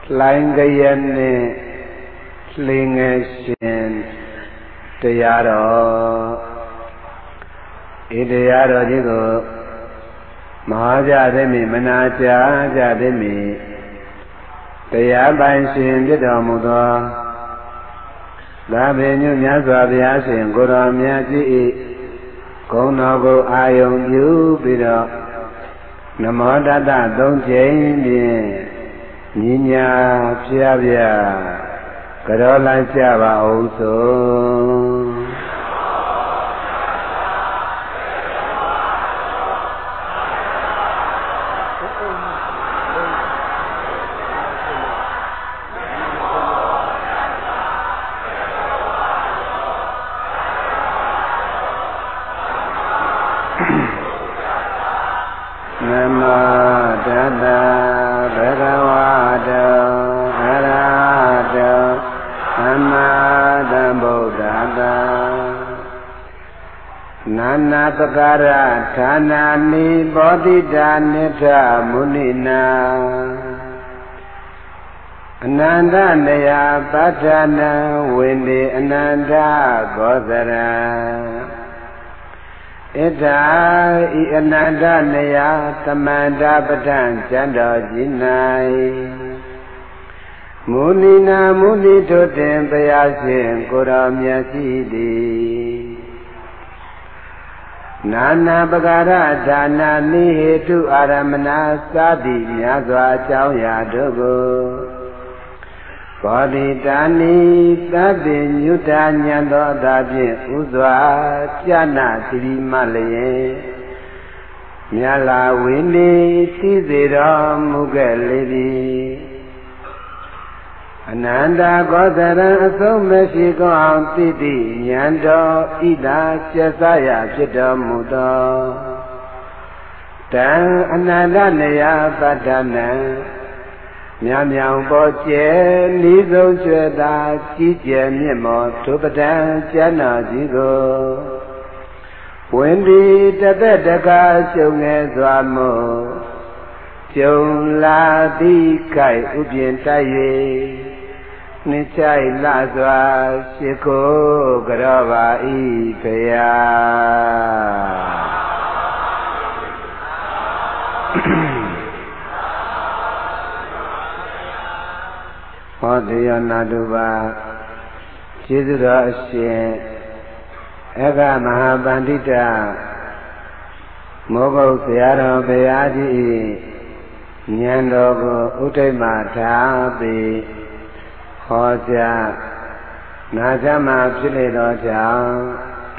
Lain gaya ni lingasin tayaro idayaro jigo mahajademi manajademi tayabansin bidamudo Dabenyu nyaswa biasin guru myaji Konogo ayong yu bido Namo dada dong jeng bien Nyinya pya pya Karo lan cha ba ong so Pakara Thanani Bodhidhanita Munina Ananda Naya Bhattana Windi Ananda Godhara Ita I Ananda Naya Tamanda Bhattan Chanda Jinai Munina Muni Totem Payasin Kuramya Sidi Nana Bagara Dana Nihetu Aramana Sadi Nyazwa Chauya Dogo Bodhidhani Sadi Nyuta Nyando Dabi Uzwa Chana Siri Malaye Nyala Wini Tizira Mugalevi Ananda Godara Someshi Goam Titi Nyando Ida Chesaya Chita Mudo Tan Ananda Naya Badana Nyam Yang Boche Nizo Chweda Chije Mimo Tupadan Chana Jigo Wendi Tete Daka Chunge Zwamo Chung La Di Kai Ubien Taye Nichai Lazwa Shiko Garava Ipaya Hodiya Naduva Chidura Ashe Ega Mahabandita Mogo Sayara Bayaji Nyandogo Utema Tabi Hoja Najama Pile Doja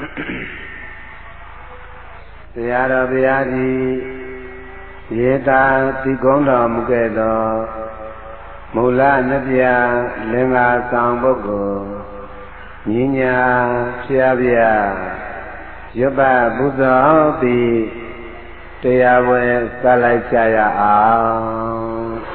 Sayara Bayaji Yeta Tigonda Mugedo Mula Nabia Lenga Sambogo Ninya Piabia Yoba Buddha Bi Teyawe Salai Chaya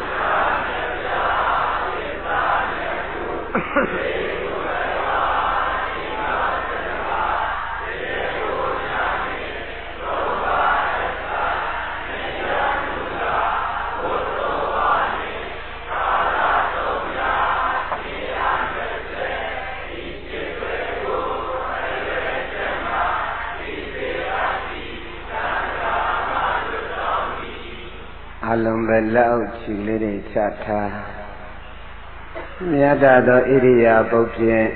Alumbelau Chiliri Chata Miada do Iria Bopie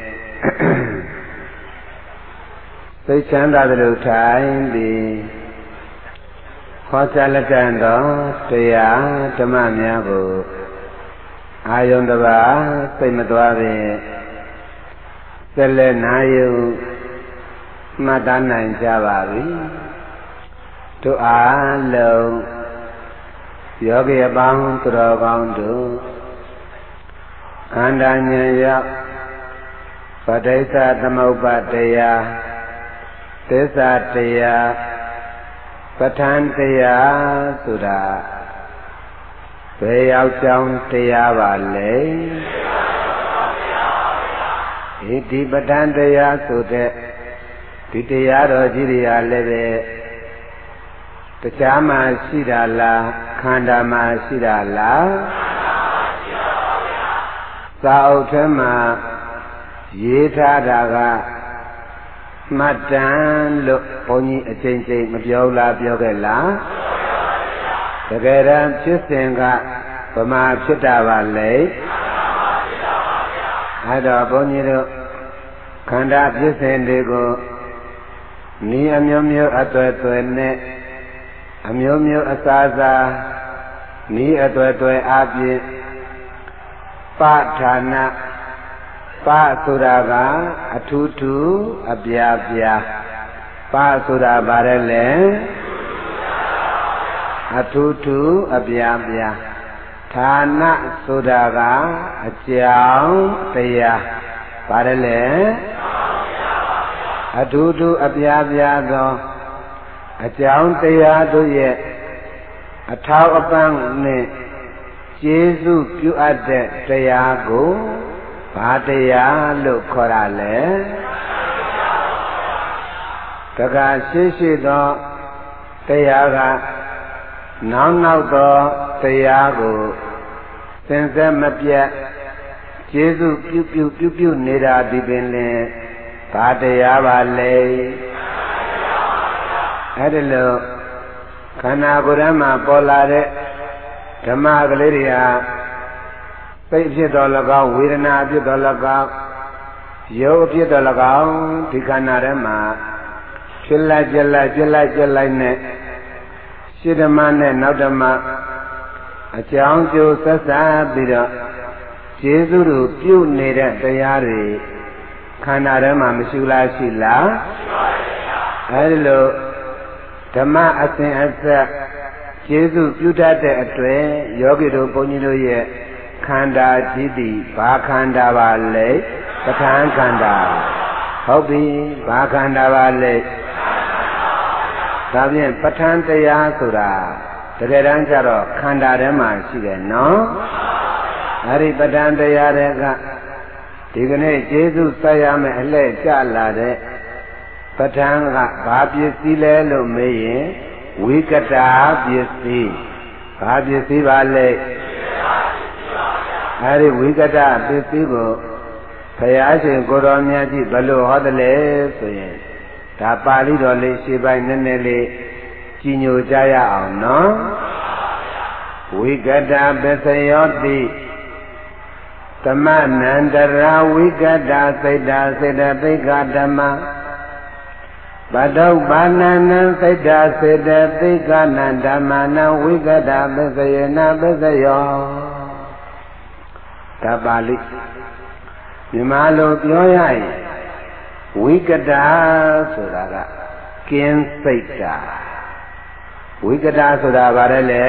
Chanda the time the Hosalatando Tia Tamamiago Ayondava Semadwave Selenayu Madana in Javavi to Alo Yogi Abang Turagandu Andanya Padesa Tamaupateya Tesateya Patanteya Sura Peyao Chang Teya Vale Iti Patanteya Sute Titeya Rojiriya Leve Tachama Shirala Khandama Shirala စာအုပ်ထဲမှာရေးထားတာကမှတ်တမ်းလို့ဘုန်းကြီးအချိန်ချင်းမပြောလားပြောခဲ့လားတကယ်တမ်းဖြစ်စဉ်ကဗမာဖြစ်တာပါလေအဲ့တော့ဘုန်းကြီးတို့ခန္ဓာဖြစ်စဉ်တွေကိုဤအမျိုးမျိုးအသွယ်သွယ်နဲ့အမျိုးမျိုးအစားစားဤအသွယ်သွယ်အပြင်ပဌာနပဆိုတာကအထူးထူးအပြာပြာပဆိုတာဗါရဲလေအထူးထူးအပြာပြာဌာနဆိုတာကအကြောင်းတရားဗါရဲလေအထူးထူးအပြာပြာသောအကြောင်းတရားတို့ရဲ့အထောက်အပံ့နဲ့ကျေးဇူးပြုအပ်တဲ့တရားကိုဘာတရားလို့ခေါ်ရလဲတက္ကရှိသောတရားကနောက်သောတရားကိုစင်စစ်မပြတ်ကျေးဇူးပြုနေတာဒီပင်လင်ဘာတရားပါလဲအဲ့ဒီလိုခန္ဓာကိုယ်ထဲမှာပေါ်လာတဲ့ဓမ္မကလေးတွေဟာစိတ်ဖြစ်တော်၎င်းဝေဒနာဖြစ်တော်၎င်းရုပ်ဖြစ်တော်၎င်းဒီခန္ဓာထဲမှာဖြစ်လိုက်ကြလိုက်နဲ့ရှင်းဓမ္မနဲ့နောက်ဓမ္မအကြောင်းကျိုးဆက်စပ်ပြီးတော့ကျေးဇူးတို့ပြုနေတဲ့တရားတွေခန္ဓာထဲမှာမရှိလားရှိလားအဲဒီလိုဓမ္မအစဉ်အဆက်ကျေးဇူးပြုတတ်တဲ့အတွက်ယောဂီတို့ဘုန်းကြီးတို့ရဲ့ခန္ဓာကြီးသည်ဘာခန္ဓာပါလဲပဋ္ဌာန်းခန္ဓာဟုတ်ပြီဘာခန္ဓာပါလဲဒါဖြင့်ပဋ္ဌာန်းတရားဆိုတာတကယ်တမ်းကျတော့ခန္ဓာထဲမှာရှိတယ်နော်အဲဒီပဋ္ဌာန်းတရားတွေကဒီကနေ့ကျေးဇူးဆက်ရမယ်အလှည့်ကျလာတဲ့ပဋ္ဌာန်းကဘာပစ္စည်းလဲလို့မေးရင်ဝိကတာပစ္စည်းဘာပစ္စည်းပါလဲအဲဒီဝိကတပစ္စည်းကိုဘုရားရှင်ကိုတော်မြတ်ကြီးဘယ်လိုဟောတယ်လဲဆိုရင်ဒါပါဠိတော်လေးရှင်းပိုင်းနည်းနည်းလေးကြည်ညိုကြရအောင်နော်ဝိကတပစ္စယောတိသမနန္တရာဝိကတစိတ်တာစေတသိက္ခဓမ္မဘဒုပါဏနံစိတ်တာစေတသိက္ခဏဓမ္မနံဝိကတပစ္စယေနပစ္စယောဒါပါဠိမြန်မာလိုပြောရရင်ဝိကတာဆိုတာကကင်းစိတ်တာဝိကတာဆိုတာဗါတယ်လေ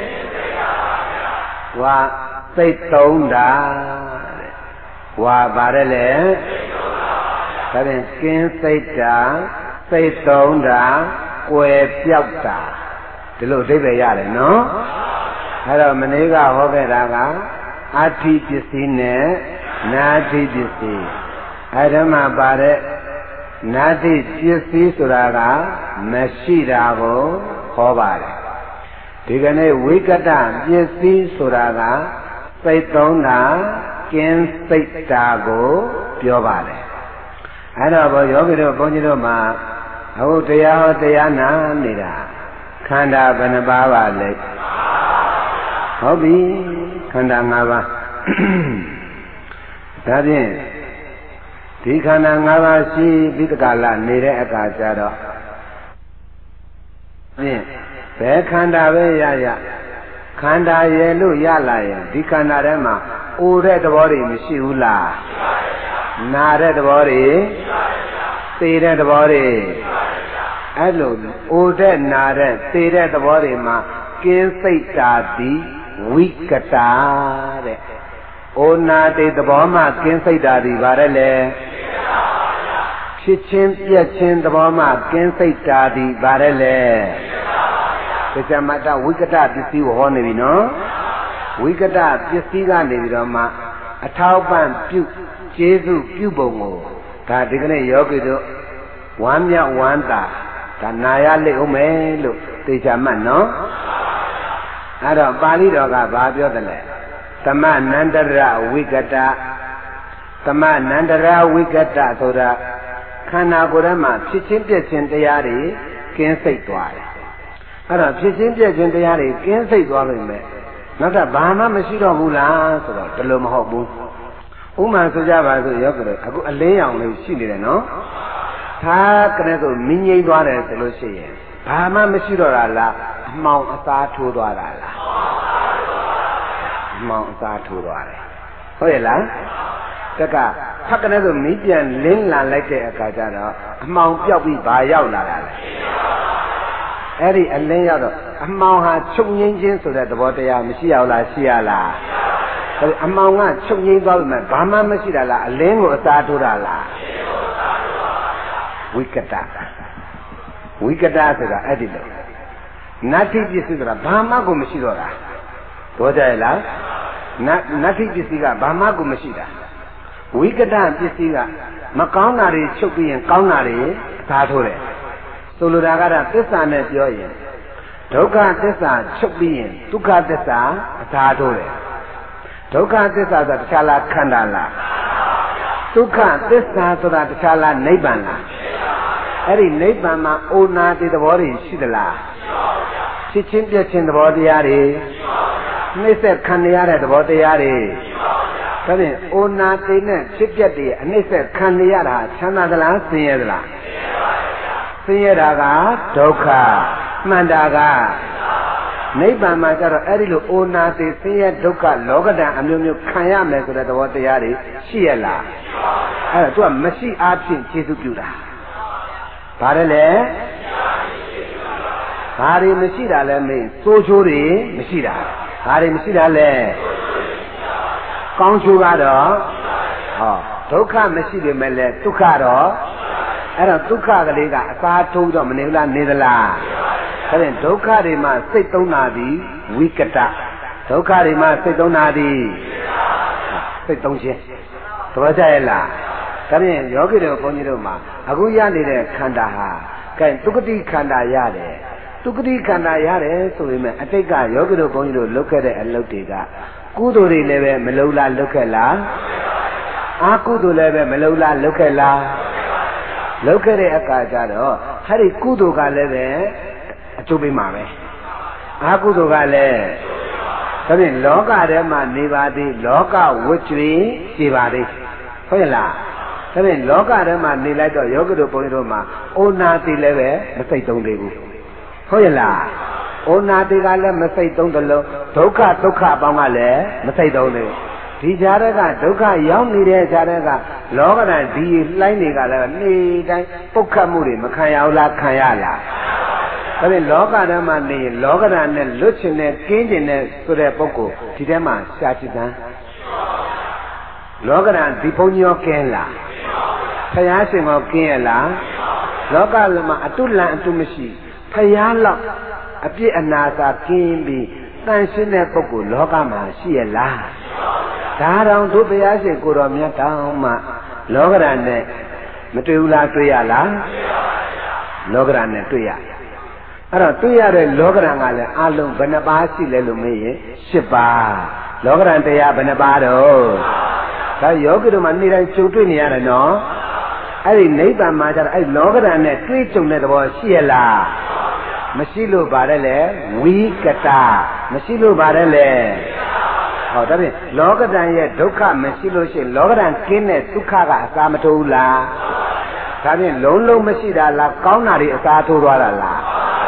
ဝါစိတ်သုံးတာတဲ့ဝါဗါတယ်လေဒါဖြင့်ကင်းစိတ်တာစိတ်သုံးတာကွယ်ပြောက်တာဒီလိုအဓိပ္ပာယ်ရတယ်နော်အဲ့တော့မနေ့ကဟောခဲ့တာကအဋ္ဌိပစ္စည်းနဲ့နာတိပစ္စည်းအဲ့ဒါမှပါတဲ့နာတိပစ္စည်းဆိုတာကမရှိတာကိုခေါ်ပါတယ်ဒီကနေ့ဝိကတပစ္စည်းဆိုတာကစိတ်သုံးတာကင်းစိတ်တာကိုပြောပါတယ်အဲ့တော့ဘောယောဂီတို့ဘုန်းကြီးတို့မှာအခုတရားဟောတရားနာနေတာခန္ဓာဘယ်နှပါးပါလဲဟုတ်ပြီခန္ဓာ၅ပါးဒါဖြင့်ဒီခန္ဓာ၅ပါးရှိပြီးတကလာနေတဲ့အခါကျတော့ဖြင့်ဘယ်ခန္ဓာပဲရခန္ဓာရဲ့လို့ရလာရင်ဒီခန္ဓာထဲမှာအိုတဲ့သဘောတွေမရှိဘူးလားနာတဲ့သဘောတွေသိတဲ့သဘောတွေအဲ့လိုအိုတဲ့နာတဲ့သိတဲ့သဘောတွေမှာကင်းစိတ်တာသည်ဝိကတာတဲ့အိုနာတဲ့သဘောမှာကင်းစိတ်တာသည်ဗါတယ်လေဖြစ်ချင်းပြက်ချင်းသဘောမှာကင်းစိတ်တာသည်ဗါတယ်လေပစ္စမတဝိကတပစ္စည်းကိုဟောနေပြီနော်ဝိကတပစ္စည်းကနေပြီးတော့မှအထောက်ပံ့ပြုကျေးဇူးပြုပုံကိုဒါဒီကနေ့ယောဂီတို့ဝမ်းမြောက်ဝမ်းသာဒါနာရလိမ့်ဦးမယ်လို့သိချမှတ်နော်အဲ့တော့ပါဠိတော်ကဘာပြောတယ်လဲသမနန္တရဝိကတသမနန္တရဝိကတဆိုတာခန္ဓာကိုယ်ထဲမှာဖြစ်ချင်းပြည့်ချင်းတရားတွေကင်းစိတ်သွားတယ်အဲ့တော့ဖြစ်ချင်းပြည့်ချင်းတရားတွေကင်းစိတ်သွားပြီမဲ့နောက်တော့ဘာမှမရှိတော့ဘူးလားဆိုတော့ဒီလိုမဟုတ်ဘူးဥမာဆိုကြပါစို့ရောကလေးအခုအလင်းရောင်လေးရှိနေတယ်နော်သာကလေးဆိုမြင်ငိမ့်သွားတယ်ဆိုလို့ရှိရင်ဘာမှမရှိတော့တာလားအမှောင်အစားထိုးသွားတာလားအမှောင်အစားထိုးသွားတယ်ဟုတ်ရဲ့လားတက်ကဖက်ကလေးဆိုမီးပြန်လင်းလာလိုက်တဲ့အခါကျတော့အမှောင်ပြောက်ပြီးဘာရောက်လာတာလဲအဲ့ဒီအလင်းရောက်တော့အမှောင်ဟာချုပ်ငိမ့်ခြင်းဆိုတဲ့သဘောတရားမရှိရလားရှိရလားအမှောင်ကချုပ်ငိမ့်သွားပြီမဲ့ဘာမှမရှိတာလားအလင်းကိုအစားထိုးတာလားဝိကတဝိကတဆိုတာအဲ့ဒီလိုနတ္ထိပစ္စည်းဆိုတာဘာမှကိုမရှိတော့တာတော့ကြရဲ့လားနတ္ထိပစ္စည်းကဘာမှကိုမရှိတာဝိကတပစ္စည်းကမကောင်းတာတွေချုပ်ပြီးရင်ကောင်းတာတွေအစားထိုးတယ်ဆိုလိုတာကတော့သစ္စာနဲ့ပြောရင်ဒုက္ခသစ္စာချုပ်ပြီးရင်ဒုက္ခသစ္စာအစားထိုးတယ်ဒုက္ခသစ္စာဆိုတာတခြားလားခန္ဓာလားဒုက္ခသစ္စာဆိုတာတခြားလားနိဗ္ဗာန်လားအဲ့ဒီနိဗ္ဗာန်မှာအိုနာတိသဘောတွေရှိသလားဖြစ်ချင်းပြည့်ချင်းသဘောတရားတွေနှိမ့်ဆက်ခံရတဲ့သဘောတရားတွေဒါဖြင့်အိုနာတိနဲ့ဖြစ်ပြတဲ့အနှိမ့်ဆက်ခံရတာချမ်းသာသလားဆင်းရဲသလားဆင်းရဲတာကဒုက္ခမှန်တာကနိဗ္ဗာန်မှာကျတော့အဲ့ဒီလိုအိုနာတိဆင်းရဲဒုက္ခလောကဓာတ်အမျိုးမျိုးခံရမယ်ဆိုတဲ့သဘောတရားတွေရှိရလားအဲ့တော့သူကမရှိအားဖြင့်ကျေစုပြုတာဘာလဲလဲဘာတွေမရှိတာလဲမင်းစိုးချိုးတွေမရှိတာဘာတွေမရှိတာလဲကောင်းချိုးကတော့ဟောဒုက္ခမရှိပေမဲ့လဲဒုက္ခတော့အဲ့တော့ဒုက္ခကလေးကအစားထိုးတော့မနေဘူးလားနေသလားဒါဖြင့်ဒုက္ခတွေမှာစိတ်သုံးတာသည်ဝိကတဒုက္ခတွေမှာစိတ်သုံးတာသည်စိတ်သုံးခြင်းသဘောကျရဲ့လားဒါဖြင့်ယောဂီတို့ဘုန်းကြီးတို့မှာအခုရနေတဲ့ခန္ဓာဟာကဲဒုက္ခတိခန္ဓာရတယ်ဒုက္ခတိခန္ဓာရတယ်ဆိုပေမဲ့အတိတ်ကယောဂီတို့ဘုန်းကြီးတို့လုပ်ခဲ့တဲ့အလုပ်တွေကကုသိုလ်တွေလည်းပဲမလုံလားလုပ်ခဲ့လားအာကုသိုလ်လည်းပဲမလုံလားလုပ်ခဲ့လားလုပ်ခဲ့တဲ့အခါကျတော့အဲ့ဒီကုသိုလ်ကလည်းပဲအကျိုးပေးမှာပဲအာကုသိုလ်ကလည်းဒါဖြင့်လောကထဲမှာနေပါသေးလောကဝတ်ကြွေရှိပါသေးဟုတ်ရဲ့လားဒါဖြင့်လောကထဲမှာနေလိုက်တော့ယောဂီတို့ဘုန်းကြီးတို့မှာအိုနာတိလည်းပဲမစိတ်သုံးသေးဘူးဟုတ်ရဲ့လားအိုနာတိကလည်းမစိတ်သုံးတယ်လို့ဒုက္ခအပေါင်းကလည်းမစိတ်သုံးသေးဘူးဒီကြားတဲ့ကဒုက္ခရောက်နေတဲ့ကြားတဲ့ကလောကဓာတ်ဒီလှိုင်းတွေကလည်းနေ့တိုင်းပုတ်ခတ်မှုတွေမခံရဘူးလားခံရလားဒါဖြင့်လောကဓာတ်မှာနေလောကဓာတ်နဲ့လွတ်ချင်တဲ့ကင်းချင်တဲ့ဆိုတဲ့ပုဂ္ဂိုလ်ဒီထဲမှာရှားချစ်တန်းလောကဓာတ်ဒီဘုံညောကင်းလားဖယားရှင်ကကင်းရလားလောကလုံးမှာအတုလံအတုမရှိဖယားလောက်အပြစ်အနာစာကင်းပြီးတန်ရှင်းတဲ့ပုဂ္ဂိုလ်လောကမှာရှိရလားဒါတောင်တို့ဘုရားရှင်ကိုတော်မြတ်တောင်မှလောကဓာတ်နဲ့မတွေ့ဘူးလားတွေ့ရလားလောကဓာတ်နဲ့တွေ့ရအဲ့တော့တွေ့ရတဲ့လောကဓာတ်ကလည်းအလုံးဘယ်နှပါးရှိလဲလို့မေးရင်၈ပါးလောကဓာတ်တရားဘယ်နှပါးတော့ဒါယောဂီတို့မှနေ့တိုင်းကြုံတွေ့နေရတယ်နော်အဲ့ဒီနိဗ္ဗာန်မှာကျတော့အဲ့လောကဓာတ်နဲ့တွေ့ကြုံတဲ့သဘောရှိရလားမရှိလို့ပါတယ်လေဝိကတမရှိလို့ပါတယ်လေဟောဒါဖြင့်လောကဓာတ်ရဲ့ဒုက္ခမရှိလို့ရှိရင်လောကဓာတ်ကင်းတဲ့ဒုက္ခကအစာမထိုးဘူးလားဒါဖြင့်လုံးလုံးမရှိတာလားကောင်းတာတွေအစာထိုးသွားတာလား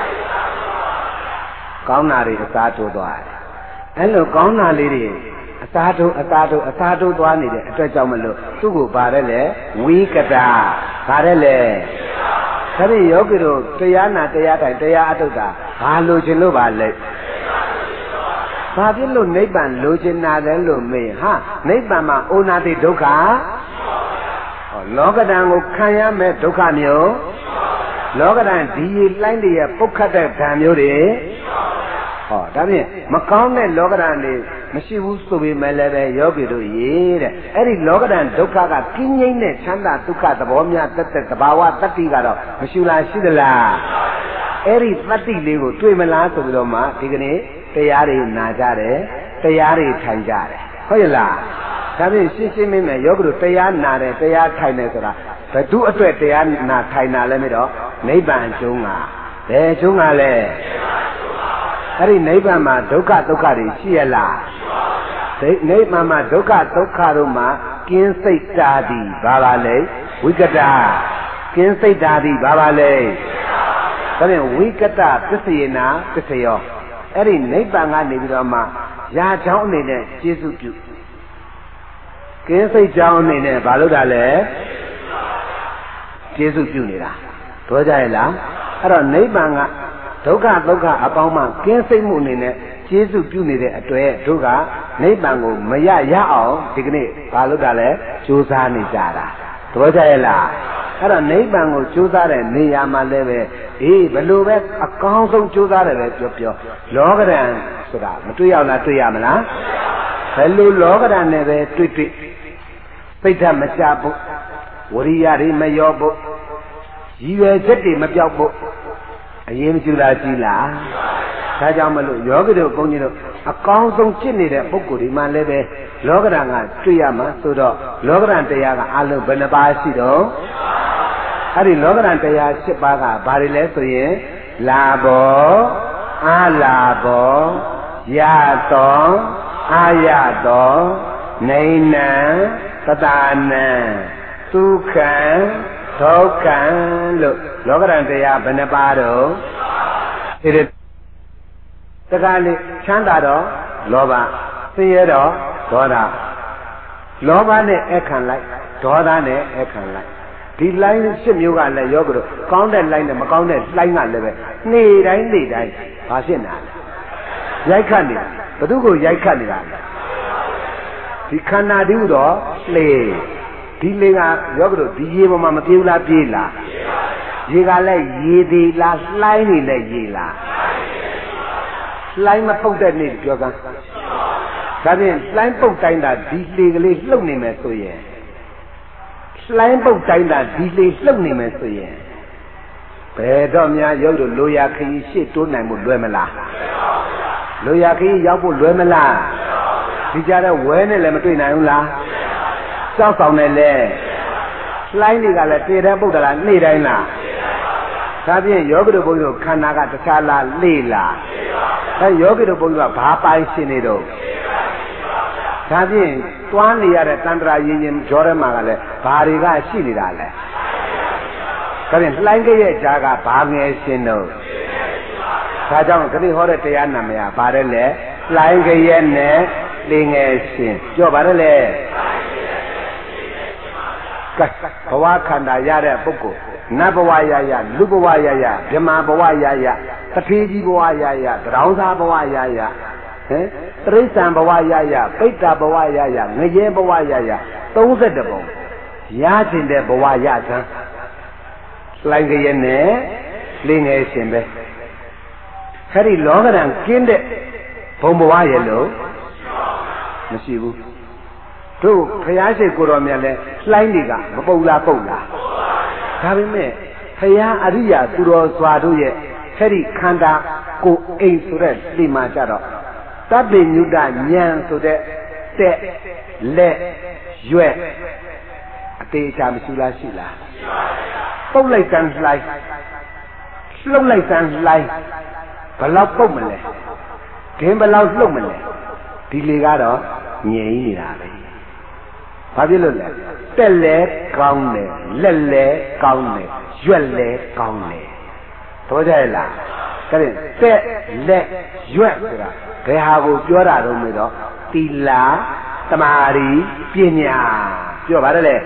ကောင်းတာတွေအစာထိုးသွားတယ်အဲ့လိုကောင်းတာလေးတွေအစာထိုးသွားနေတဲ့အတွက်ကြောင့်မလို့သူ့ကိုပါတယ်လေဝိကတပါတယ်လေဒါဖြင့်ယောဂီတို့တရားနာတရားထိုင်တရားအထုတ်တာဘာလို့ခြင်းလို့ပါလဲဘာဖြစ်လို့နိဗ္ဗာန်လိုချင်တာလဲလို့မေးဟာနိဗ္ဗာန်မှာအိုနာတိဒုက္ခဟောလောကဓာတ်ကိုခံရမဲ့ဒုက္ခမျိုးလောကဓာတ်ဒီလှိုင်းတွေရဲ့ပုတ်ခတ်တဲ့ဓာတ်မျိုးတွေဟောဒါဖြင့်မကောင်းတဲ့လောကဓာတ်တွေမရှိဘူးဆိုပေမဲ့လည်းပဲယောဂီတို့ရေတဲ့အဲ့ဒီလောကဓာတ်ဒုက္ခကကင်းငိမ့်တဲ့ချမ်းသာဒုက္ခသဘောများတက်တဲ့သဘာဝတတ္တိကတော့မရှိလားရှိသလားအဲ့ဒီတတ္တိလေးကိုတွေ့မလားဆိုပြီးတော့မှဒီကနေ့တရားတွေနာကြတယ်တရားတွေထိုင်ကြတယ်ဟုတ်လားဒါဖြင့်ရှင်းရှင်းမင်းမဲ့ယောဂတို့တရားနာတယ်တရားထိုင်တယ်ဆိုတာဘယ်သူအတွက်တရားနာထိုင်တာလဲမတော့နိဗ္ဗာန်ကျုံးကဘယ်ကျုံးကလဲအဲ့ဒီနိဗ္ဗာန်မှာဒုက္ခဒုက္ခတွေရှိရလားနိဗ္ဗာန်မှာဒုက္ခဒုက္ခတို့မှာကင်းစိတ်တာသည်ဘာပါလဲဝိကတကင်းစိတ်တာသည်ဘာပါလဲဒါဖြင့်ဝိကတပစ္စယေနာပစ္စယောအဲ့ဒီနိဗ္ဗာန်ကနေပြီးတော့မှရာချောင်းအနေနဲ့ကျေစုပြုကင်းစိတ်ချောင်းအနေနဲ့ဘာလို့တာလဲကျေစုပြုနေတာပြောကြရဲ့လားအဲ့တော့နိဗ္ဗာန်ကဒုက္ခဒုက္ခအပေါင်းမှကင်းစိတ်မှုအနေနဲ့ကျေစုပြုနေတဲ့အတွေ့တို့ကနိဗ္ဗာန်ကိုမရအောင်ဒီကနေ့ဘာလို့တာလဲကြိုးစားနေကြတာပြောကြရဲ့လားအဲ့တော့နိဗ္ဗာန်ကိုကြိုးစားတဲ့နေရာမှာလည်းပဲအေးဘလို့ပဲအကောင်းဆုံးကြိုးစားတယ်ပဲပြောလောကဓာတ်ဆိုတာမတွေ့ရလားတွေ့ရမလားဘယ်လိုလောကဓာတ်နဲ့ပဲတွေ့စိတ်ဓာတ်မချဖို့ဝရိယတွေမရောဖို့ရည်ရွယ်ချက်တွေမပြောက်ဖို့အရင်မကျူလားကြီးလားဒါကြောင့်မလို့ယောဂီတို့ဘုန်းကြီးတို့အကောင်းဆုံးဖြစ်နေတဲ့ပုဂ္ဂိုလ်ဒီမှာလည်းပဲလောကဓာတ်ကတွေ့ရမှာဆိုတော့လောကဓာတ်တရားကအလုံးဘယ်နှပါးရှိတော့အဲ့ဒီလောကဓာတ်တရား7ပါးကဘာတွေလဲဆိုရင်လာဘောအာလာဘောယတောအာယတောနေနံတတာနံဒုက္ခံဒုက္ခံလို့လောကဓာတ်တရားဘယ်နှပါးတော့ဒီတခါလေချမ်းသာတော့လောဘဆင်းရဲတော့ဒေါသလောဘနဲ့အခန့်လိုက်ဒေါသနဲ့အခန့်လိုက်ဒီလိုင်း7မျိုးကလည်းယောဂတို့ကောင်းတဲ့လိုင်းနဲ့မကောင်းတဲ့လိုင်းကလည်းပဲနေ့တိုင်းဘာဖြစ်နေတာလဲရိုက်ခတ်နေတာဘသူကိုရိုက်ခတ်နေတာလဲဒီခန္ဓာတည်းဟူတော့လေဒီလေကယောဂတို့ဒီရေပေါ်မှာမပြေးဘူးလားပြေးလားရေကလည်းရေသေးလားလှိုင်းနေလဲရေလားလှိုင်းမပုတ်တဲ့နေ့ပြောကန်းဒါဖြင့်လှိုင်းပုတ်တိုင်းတာဒီလေကလေးလှုပ်နေမယ်ဆိုရင်လှိုင်းပုတ်တိုင်းတာဒီလေလှုပ်နေမယ်ဆိုရင်ဘယ်တော့များရုပ်တို့လိုရာခရီးရှေ့တိုးနိုင်မှုလွယ်မလားလိုရာခရီးရောက်ဖို့လွယ်မလားဒီကြတဲ့ဝဲနဲ့လည်းမတွေ့နိုင်ဘူးလားစောက်ဆောင်နဲ့လည်းလှိုင်းတွေကလည်းတည်တဲ့ပုတ်တလားနေ့တိုင်းလားဒါဖြင့်ယောဂီတို့ဘုန်းကြီးတို့ခန္ဓာကတခြားလားလေလားအဲယောဂီတို့ဘုန်းကြီးကဘာပိုင်ရှင်နေတော့ဒါဖြင့်တွားနေရတဲ့တန္တရာရင်းချင်းကြောထဲမှာကလည်းဘာတွေကရှိနေတာလဲဒါဖြင့်လှိုင်းကရဲ့ကြားကဘာငယ်ရှင်တော့ဒါကြောင့်ခရီးဟောတဲ့တရားနာမည်ဘာတဲ့လဲလှိုင်းကရဲ့နဲ့လေငယ်ရှင်ပြောပါတယ်လေဘဝခန္ဓာရတဲ့ပုဂ္ဂိုလ်နတ်ဘဝရရလူဘဝရရဗြဟ္မာဘဝရရတထေးကြီးဘဝရရတရောင်းစားဘဝရရဟင်တရိစ္ဆာန်ဘဝရရပိဋ္ဌဘဝရရငရဲဘဝရရ32ပုံရခြင်းတဲ့ဘဝရစမ်းလှိုင်းကြရဲ့နဲ့လင်းငယ်ရှင်ပဲခရီးလောကဓာတ်ကင်းတဲ့ဘုံဘဝရဲ့လို့မရှိဘူးတို့ဘုရားရှိခိုးတော်မြတ်လဲလှိုင်းတွေကမပုတ်လားပုတ်လားဒါပေမဲ့ဘုရားအရိယာသူတော်စွာတို့ရဲ့ခရီးခန္ဓာကိုအိမ်ဆိုတဲ့ဒီမှာကြတော့တပ္ပိညုတဉာဏ်ဆိုတဲ့တက်လက်ရွက်အသေးချာမရှိလားရှိလားပုတ်လိုက်တန်းလှိုင်းလှုပ်လိုက်တန်းလှိုင်းဘယ်လောက်ပုတ်မလဲခင်းဘယ်လောက်လှုပ်မလဲဒီလေကတော့ငြိမ်နေတာပဲဘာဖြစ်လို့လဲတက်လဲကောင်းတယ်လက်လဲကောင်းတယ်ရွက်လဲကောင်းတယ်တော့ကြရဲ့လားကဲတက်လက်ရွက်ဆိုတာဘယ်ဟာကိုပြောတာတော့မေးတော့သီလသမာဓိပညာပြောပါတယ်လေ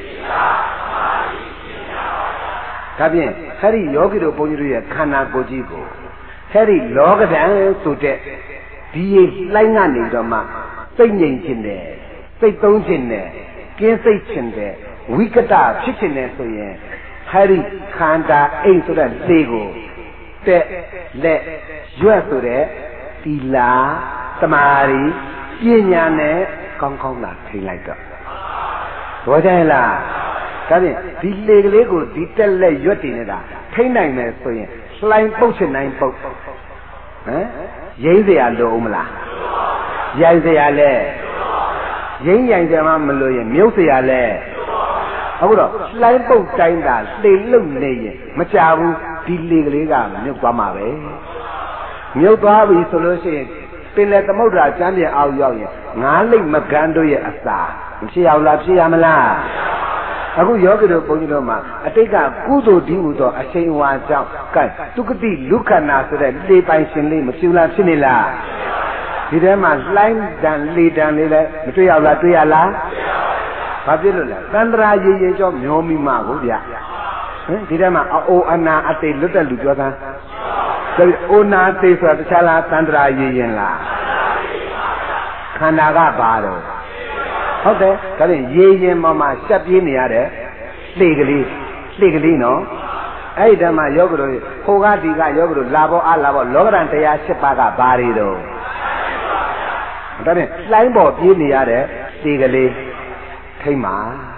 ဒါဖြင့်ဟဲ့ဒီယောဂီတို့ဘုန်းကြီးတို့ရဲ့ခန္ဓာကိုယ်ကြီးကိုဟဲ့ဒီလောကဓာတ်ဆိုတဲ့ဒီလှိုင်းကနေတော့မှစိတ်ငြိမ်ခြင်းတယ်စိတ်သုံးခြင်းတယ်ကင်းစိတ်ခြင်းတယ်ဝိကတဖြစ်ခြင်းတယ်ဆိုရင်ဟဲ့ဒီခန္ဓာအိမ်ဆိုတဲ့လေကိုတက်လက်ရွက်ဆိုတဲ့သီလသမာဓိပညာနဲ့ကောင်းကောင်းလာထိလိုက်တော့ဘောကြလားဒါဖြင့်ဒီလေကလေးကိုဒီတက်လက်ရွက်တည်နေတာထိနိုင်မယ်ဆိုရင်လှိုင်းပုတ်ချင်နိုင်ပုတ်ဟမ်ရိမ့်เสียလို့မလားရိုက်เสียလဲရင်းရိုင်ကြမှာမလို့ရင်မြုပ်เสียလဲအခုတော့လှိုင်းပုတ်တိုင်းတာလှေလုံနေရင်မကြဘူးဒီလေကလေးကမြုပ်သွားမှာပဲမြုပ်သွားပြီဆိုလို့ရှိရင်ပင်လေသမုဒ္ဒရာကျမ်းပြန်အောင်ရောက်ရင်ငါးလိမ့်မကန်းတို့ရဲ့အစာမဖြစ်အောင်လားဖြစ်ရမလားအခုယောဂီတို့ဘုန်းကြီးတို့မှာအတိတ်ကကုသိုလ်ဒီဟုသောအရှိန်ဝါကြောင့်ကဲသုကတိလူခန္ဓာဆိုတဲ့လေပိုင်ရှင်လေးမဖြစ်လားဖြစ်နေလားဒီထဲမှာလှိုင်းတန်လေတန်လေးလည်းမတွေ့ရလားတွေ့ရလားဘာဖြစ်လို့လဲသန္တရာရေရေကြောမျောမိမှာကိုဗျဟင်ဒီထဲမှာအိုအနာအတိတ်လွတ်တဲ့လူပြောသားဒါအိုနာသိဆိုတာတခြားလားသန္တရာရေရင်လားခန္ဓာကပါတော့ဟုတ်တယ်ဒါဖြင့်ရေရင်ပေါ်မှာရှက်ပြေးနေရတဲ့လှေကလေးနော်အဲ့ဒီတည်းမှာယောဂတို့ဟိုကဒီကယောဂတို့လာဘောအားလာဘောလောကရန်တရား၈ပါးကဘာတွေတော့ဒါဖြင့်လှိုင်းပေါ်ပြေးနေရတဲ့လှေကလေးထိမ့်မှာ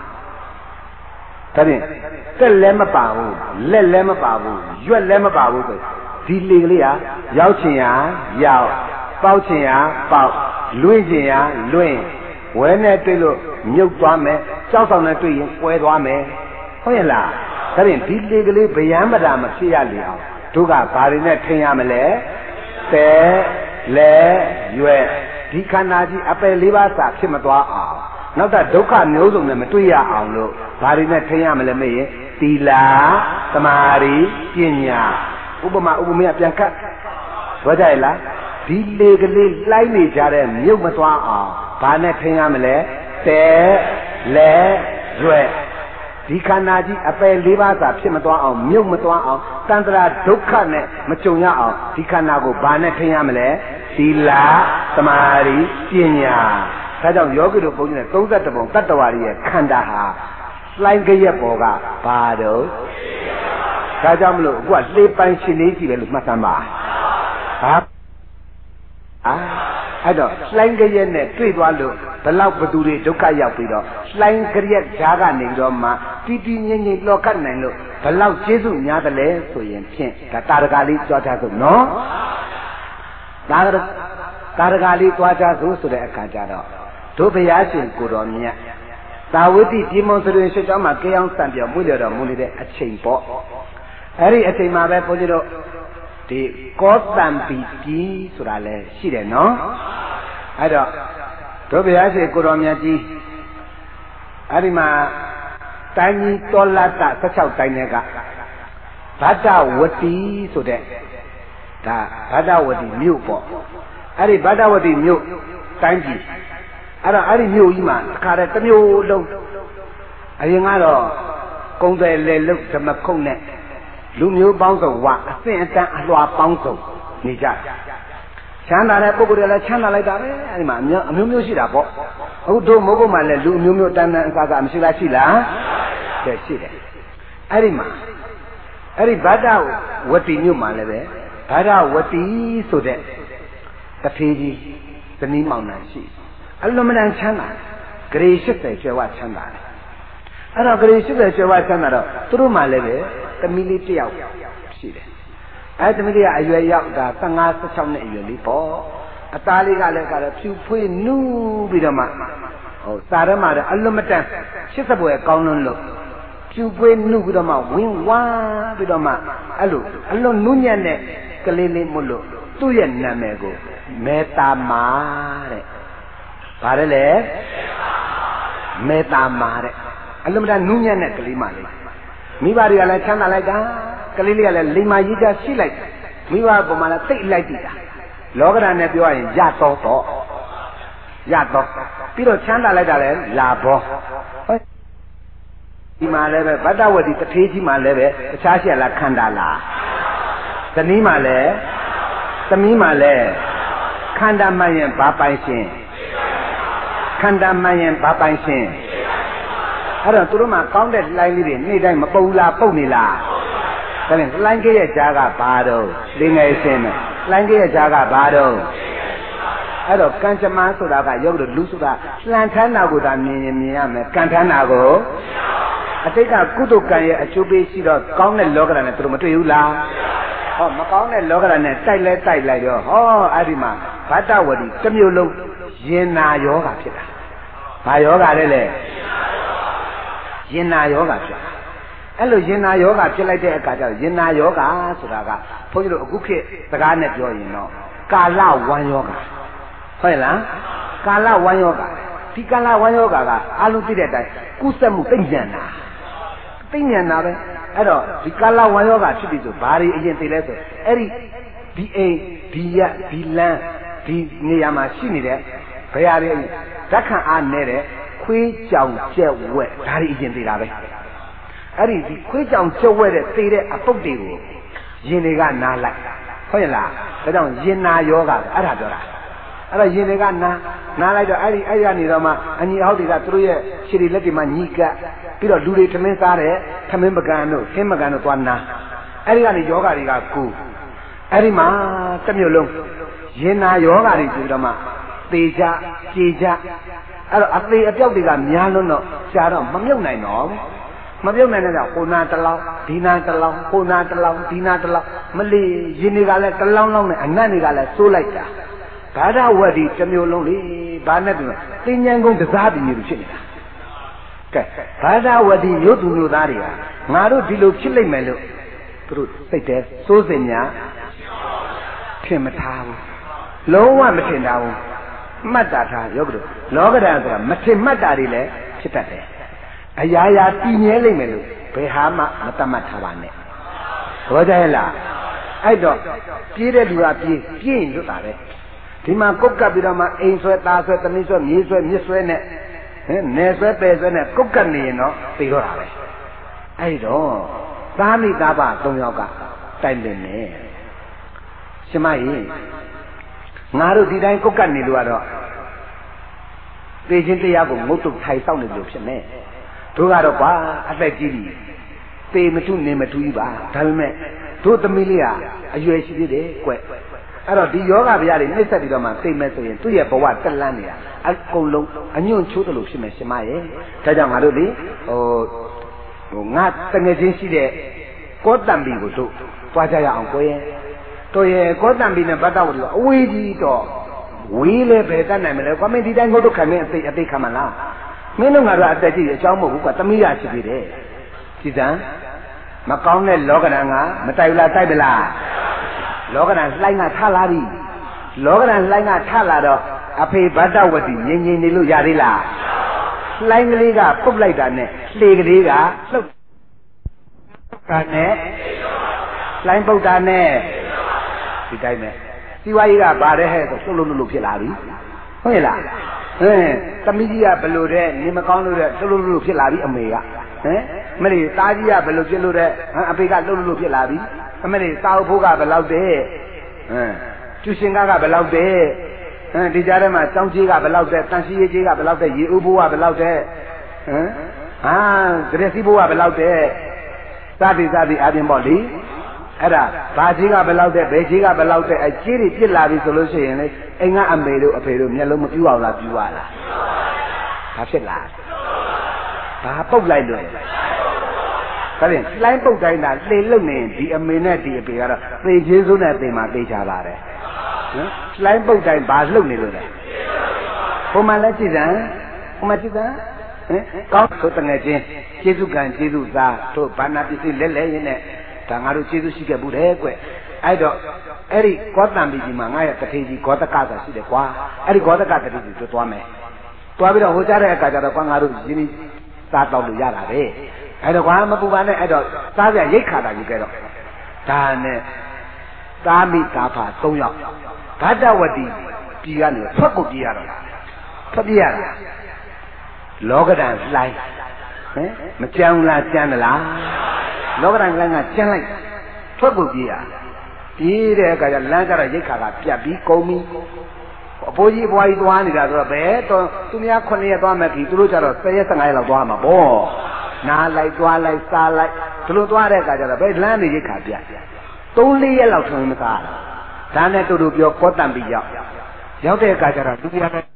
ဒါဖြင့်တက်လည်းမပါဘူးလက်လည်းမပါဘူးရွက်လည်းမပါဘူးဆိုဒီလေကလေးဟာရောက်ချင်ရရောက်ပေါက်ချင်ရပေါက်လွင့်ချင်ရလွင့်ဝဲနဲ့တွေ့လို့မြုပ်သွားမယ်ကြောက်ဆောင်နဲ့တွေ့ရင်ပွဲသွားမယ်ဟုတ်ရဲ့လားဒါဖြင့်ဒီလေကလေးဗျမ်းမတာမဖြစ်ရလေအောင်တို့ကဘာတွေနဲ့ထိန်ရမလဲတဲလဲရွက်ဒီခန္ဓာကြီးအပယ်၄ပါးစာဖြစ်မသွားအောင်နောက်တာဒုက္ခမျိုးစုံနဲ့မတွေ့ရအောင်လို့ဘာတွေနဲ့ထိန်ရမလဲမေ့ရင်သီလသမာဓိပညာဥပမာပြန်ကတ်ပြောကြရလားဒီလေကလေးလှိုင်းနေကြတဲ့မြုပ်မသွားအောင်ဘာနဲ့ထိန်ရမလဲတဲလဲရွက်ဒီခန္ဓာကြီးအပယ်၄ပါးစာဖြစ်မသွားအောင်မြုပ်မသွားအောင်တန်ត្រာဒုက္ခနဲ့မကြုံရအောင်ဒီခန္ဓာကိုဘာနဲ့ထိန်ရမလဲသီလသမာဓိပညာဒါကြောင့်ယောဂီတို့ဘုန်းကြီးနဲ့31ပုံတတ္တဝါရဲ့ခန္ဓာဟာလှိုင်းကြရက်ပေါ်ကဘာတော့ဒါကြောင့်မလို့အခုကလှေပိုင်ရှင်လေးကြည့်ပဲလို့မှတ်သမ်းပါဟာအဲ့တော့လှိုင်းကြရက်နဲ့တွေ့သွားလို့ဘလောက်ဘသူတွေဒုက္ခရောက်ပြီးတော့လှိုင်းကြရက်ဈာကနေတော့မှတီးတီးငိမ့်ငိမ့်လောကတ်နိုင်လို့ဘလောက်ကျေးဇူးများတယ်လဲဆိုရင်ဖြင့်ဒါတာရကလေးကြွားထားစို့နော်တာရကလေးကြွားထားစို့ဆိုတဲ့အခါကျတော့တို့ဘုရားရှင်ကိုတော်မြတ်သာဝတိဒီမုံစရွှေရှစ်ကျောင်းမှာကြေးအောင်စံပြောမွေးလျော်တော်မူနေတဲ့အချိန်ပေါ့အဲ့ဒီအချိန်မှာပဲဘုန်းကြီးတို့ဒီကောသံပီကြီးဆိုတာလဲရှိတယ်နော်အဲ့တော့တို့ဘုရားရှင်ကိုတော်မြတ်ကြီးအဲ့ဒီမှာတိုင်းကြီးတောလတ္တ16တိုင်းတွေကဗဒ္ဒဝတီဆိုတဲ့ဒါဗဒ္ဒဝတီမြို့ပေါ့အဲ့ဒီဗဒ္ဒဝတီမြို့တိုင်းကြီးအဲ့ဒီမြို့ကြီးမှာတခါတည်းတစ်မျိုးလုံးအရင်ကတော့ကုန်းတယ်လေလုတ်ဓမ္မခုတ်နဲ့လူမျိုးပေါင်းစုံဝအဆင့်အတန်းအလွှာပေါင်းစုံနေကြချမ်းသာတဲ့ပုဂ္ဂိုလ်တွေလည်းချမ်းသာလိုက်တာပဲအဲ့ဒီမှာအမျိုးမျိုးရှိတာပေါ့အခုတို့မဟုတ်ဘူးမှလည်းလူအမျိုးမျိုးတန်းတန်းအစကားမရှိလားရှိလားရှိတယ်အဲ့ဒီမှာအဲ့ဒီဗဒ္ဒဝတီမြို့မှာလည်းပဲဗဒ္ဒဝတီဆိုတဲ့တထေးကြီးဇနီးမောင်နှံရှိအလွန်မတန်ချမ်းသာဂရေ80ကျွဲဝချမ်းသာတယ်အဲ့တော့ဂရေ80ကျွဲဝချမ်းသာတော့သူတို့မှလည်းပဲသမီးလေးတစ်ယောက်ရှိတယ်အဲ့သမီးလေးကအရွယ်ရောက်တာ15 16နှစ်အရွယ်လေးပေါ့အသားလေးကလည်းဖြူဖွေးနူးပြီးတော့မှစာရမတဲ့အလွန်မတန်80ဘွယ်ကောင်းလွန်းလို့ဖြူဖွေးနူးပြီးတော့မှဝင်းဝါးပြီးတော့မှအဲ့လိုအလွန်နူးညံ့တဲ့ကလေးလေးမို့လို့သူ့ရဲ့နာမည်ကိုမေတ္တာမာတဲ့ဗါတယ်လေမေတ္တာမာတဲ့အလုံးမတန်နူးညံ့တဲ့ကလေးမလေးမိဘတွေကလည်းချမ်းသာလိုက်တာကလေးလေးကလည်းလိမ္မာရေးချရှိလိုက်မိဘပုံမှန်လည်းသိလိုက်တည်တာလောကဓာတ်နဲ့ပြောရင်ရတော့ပြီးတော့ချမ်းသာလိုက်တာလည်းလာဘောဒီမှာလည်းပဲဗတ္တဝတိတထေးကြီးမှာလည်းပဲတခြားရှိရလားခန္ဓာလားဇနီးမှာလည်းသမီးမှာလည်းခန္ဓာမှရင်ဘာပိုင်ရှင်ခန္ဓာမှန်ရင်ဘာပိုင်ရှင်အဲ့တော့သူတို့မှကောင်းတဲ့လှိုင်းလေးတွေနေ့တိုင်းမပုတ်လားပုတ်နေလားဒါဖြင့်လှိုင်းကြီးရဲ့ကြားကဘာတော့လိငယ်စင်းနဲ့လှိုင်းကြီးရဲ့ကြားကဘာတော့အဲ့တော့ကံကြမ္မာဆိုတာကရုပ်လို့လူဆိုတာလှန်ထမ်းတာကိုသာမြင်ရမယ်ကံထမ်းတာကိုအတိတ်ကကုသိုလ်ကံရဲ့အကျိုးပေးရှိတော့ကောင်းတဲ့လောကဓာတ်နဲ့သူတို့မတွေ့ဘူးလားမကောင်းတဲ့လောကဓာတ်နဲ့တိုက်လိုက်ရောအဲ့ဒီမှာဗတ္တဝတိတစ်မျိုးလုံးရင်နာယောဂါဖြစ်တာဘာယောဂလဲလေရင်နာယောဂဖြစ်အဲ့လိုရင်နာယောဂဖြစ်လိုက်တဲ့အခါကျတော့ရင်နာယောဂဆိုတာကဘုန်းကြီးတို့အခုခေတ်စကားနဲ့ပြောရင်တော့ကာလဝမ်းယောဂဟုတ်လားကာလဝမ်းယောဂဒီကာလဝမ်းယောဂကအားလုံးသိတဲ့အတိုင်းကုသမှုသိဉ္ဇဏတာသိဉ္ဇဏတာပဲအဲ့တော့ဒီကာလဝမ်းယောဂဖြစ်ပြီဆိုဘာတွေအရင်သိလဲဆိုအဲ့ဒီအိမ်ဒီရဒီလန်းဒီနေရာမှာရှိနေတဲ့ဘယ်ဟာတွေဓာတ်ခံအားနေတဲ့ခွေးကြောင်ကျက်ဝက်ဒါတွေအရင်သိတာပဲအဲ့ဒီခွေးကြောင်ကျက်ဝက်တဲ့သိတဲ့အပုတ်တွေကိုရင်တွေကနားလိုက်ဟုတ်ရဲ့လားဒါကြောင့်ရင်နာယောဂအဲ့ဒါပြောတာအဲ့တော့ရင်တွေကနားလိုက်တော့အဲ့ဒီကနေတော့မှအညီအောက်တွေကသူတို့ရဲ့ခြေတွေလက်တွေမှာညီကပ်ပြီးတော့လူတွေထမင်းစားတဲ့ထမင်းပကံတို့ဟင်းပကံတို့သွားနာအဲ့ဒီကနေယောဂတွေကကူအဲ့ဒီမှာတစ်မျိုးလုံးရင်နာယောဂတွေပြီးတော့မှသေကြကြေကြအဲ့တော့အသေးအပြောက်တွေကများလွန်းတော့ရှားတော့မမြုပ်နိုင်တော့မပြုတ်နိုင်တဲ့ကြောင့်ဟိုနာတလောင်းဒီနာတလောင်းဟိုနာတလောင်းဒီနာတလောင်းမလီရင်တွေကလည်းတလောင်းလောင်းနဲ့အနတ်တွေကလည်းစိုးလိုက်တာဘာဒဝတိတစ်မျိုးလုံးလေဘာနဲ့တူလဲသင်္ញံကုန်းကစားပြီးနေလို့ဖြစ်နေတာကဲဘာဒဝတိမြို့သူမြို့သားတွေကငါတို့ဒီလိုဖြစ်လိမ့်မယ်လို့သူတို့စိတ်ထဲစိုးစင်ညာထင်မထားဘူးလုံးဝမထင်တာဘူးမှတ်တာထားယောဂတို့လောကဓာတ်ဆိုတာမထင်မှတ်တာတွေလည်းဖြစ်တတ်တယ်အရာရာတည်မြဲလိမ့်မယ်လို့ဘယ်ဟာမှမတတ်မှတ်ထားပါနဲ့ဘောကြရဲ့လားအဲ့တော့ပြေးတဲ့လူကပြေးရင်လွတ်တာပဲဒီမှာကုတ်ကပ်ပြီးတော့မှအိမ်ဆွဲသားဆွဲသမီးဆွဲမြေးဆွဲမြစ်ဆွဲနဲ့နယ်ဆွဲပယ်ဆွဲနဲ့ကုတ်ကပ်နေရင်တော့သိတော့တာပဲအဲ့တော့သားမိသားဖ၃ယောက်ကတိုက်လင်နေရှင်မကြီးငါတို့ဒီတိုင်းကုတ်ကပ်နေလို့ကတော့သိချင်းတရားကိုငုတ်တုတ်ထိုင်ဆောင်နေလို့ဖြစ်နေတို့ကတော့ကွာအသက်ကြီးပြီသေမထုနေမထူးကြီးပါဒါပေမဲ့တို့သမီးလေးကအရွယ်ရှိသေးတယ်ကွအဲ့တော့ဒီယောဂဗျာတွေနှိမ့်ဆက်ပြီးတော့မှသိမဲ့ဆိုရင်သူ့ရဲ့ဘဝတက်လန်းနေတာအကုန်လုံးအညွန့်ချိုးတယ်လို့ဖြစ်မယ်ရှင်မရဲ့ဒါကြောင့်ငါတို့ဒီဟိုငါတငယ်ချင်းရှိတဲ့ကောတံပီကိုတို့တွားကြရအောင်ကိုရဲ့တို့ရဲ့ကောတံပီနဲ့ဗတ္တဝတိကအဝေးကြီးတော့ဝေးလဲပဲတတ်နိုင်မလဲကွာမင်းဒီတိုင်းငုတ်တို့ခံနေအသိခံမလားမင်းတို့ကတော့အသက်ကြီးအကြောင်းမဟုတ်ဘူးကွာသမီးရဖြစ်သေးတယ်ကြည်စံမကောင်းတဲ့လောကဓာတ်ကမတိုက်ဘူးလားတိုက်ပလားလောကဓာတ်လှိုင်းကထလာပြီလောကဓာတ်လှိုင်းကထလာတော့အဖေဗတ္တဝတိငြိမ်ငြိမ်နေလို့ရသေးလားလှိုင်းကလေးကပုတ်လိုက်တာနဲ့လှေကလေးကလှုပ်တာနဲ့လှိုင်းပုတ်တာနဲ့ဒီတိုင်းပဲစီဝါကြီးကဗါတဲ့ဟဲ့ဆိုလှုပ်လို့ဖြစ်လာပြီဟုတ်ရဲ့လားသမီးကြီးကဘလို့တဲ့နေမကောင်းလို့တဲ့လှုပ်လို့ဖြစ်လာပြီအမေကမလေးသားကြီးကဘလို့ဖြစ်လို့တဲ့အဖေကလှုပ်လို့ဖြစ်လာပြီအမလေးစာအုပ်ဖို့ကဘယ်လောက်တဲ့ကျူရှင်ကဘယ်လောက်တဲ့ဒီကြားထဲမှာစောင်းကြီးကဘယ်လောက်တဲ့တန်ရှိရေးကြီးကဘယ်လောက်တဲ့ရေဥဖို့ကဘယ်လောက်တဲ့ဂရစီဖို့ကဘယ်လောက်တဲ့စသည်အပြင်ပေါ့လေအဲ့ဒါဘာကြီးကဘယ်လောက်တဲ့ဘယ်ကြီးကဘယ်လောက်တဲ့အကြီးတွေပြစ်လာပြီဆိုလို့ရှိရင်လေအိမ်ကအမေတို့အဖေတို့မျက်လုံးမပြူအောင်လားပြူရလားဘာဖြစ်လားဘာပုတ်လိုက်လို့ဒါဖြင့်လှိုင်းပုတ်တိုင်းတာလှေလုံနေဒီအမေနဲ့ဒီအဖေကတော့သေချင်းစိုးနဲ့သေမှာသေချာပါတယ်နော်လှိုင်းပုတ်တိုင်းဘာလှုပ်နေလို့လဲဟိုမှာလည်းကြည်စံဟိုမှာကြည်စံကောင်းဆိုတငယ်ချင်းကျေးဇူးကံကျေးဇူးသားတို့ဘာနာပစ္စည်းလက်ရင်းနဲ့ဒါငါတို့ကျေးဇူးရှိခဲ့ဘူးတဲ့ကွအဲ့တော့အဲ့ဒီကောတံပီကြီးမှာငါရဲ့တထေကြီးဂေါတကဆိုတာရှိတယ်ကွာအဲ့ဒီဂေါတကတထေကြီးတို့သွားမယ်သွားပြီးတော့ဟိုကြတဲ့အခါကျတော့ကွာငါတို့ရင်းနှီးစားတော့လို့ရတာပဲအဲ့တော့ကွာမပူပါနဲ့အဲ့တော့စားပြရိတ်ခါတာယူခဲ့တော့ဒါနဲ့သားမိသားဖ၃ယောက်ဗတ္တဝတိပြည်ကနေထွက်ကုန်ပြေးရတော့ထွက်ပြေးရတာလောကဓာတ်လှိုင်းမကြမ်းလားကြမ်းသလားလောကဓာတ်လှိုင်းကကြမ်းလိုက်ထွက်ကုန်ပြေးရပြေးတဲ့အခါကျလမ်းကြတော့ရိတ်ခါကပြတ်ပြီးကုန်ပြီးအဖိုးကြီးအဖွားကြီးသွားနေတာဆိုတော့ဘယ်တော့သူများ9ရက်သွားမယ်ပြီသူတို့ကျတော့10ရက်15ရက်လောက်သွားမှာပေါ့နားလိုက်သွားလိုက်စားလိုက်ဒီလိုသွားတဲ့အခါကျတော့ဘယ်လမ်းနေရိတ်ခါပြတ်3-4ရက်လောက်ထုံမစားဒါနဲ့တူတူပြောကောတံပီရောက်တဲ့အခါကျတော့သူများနဲ့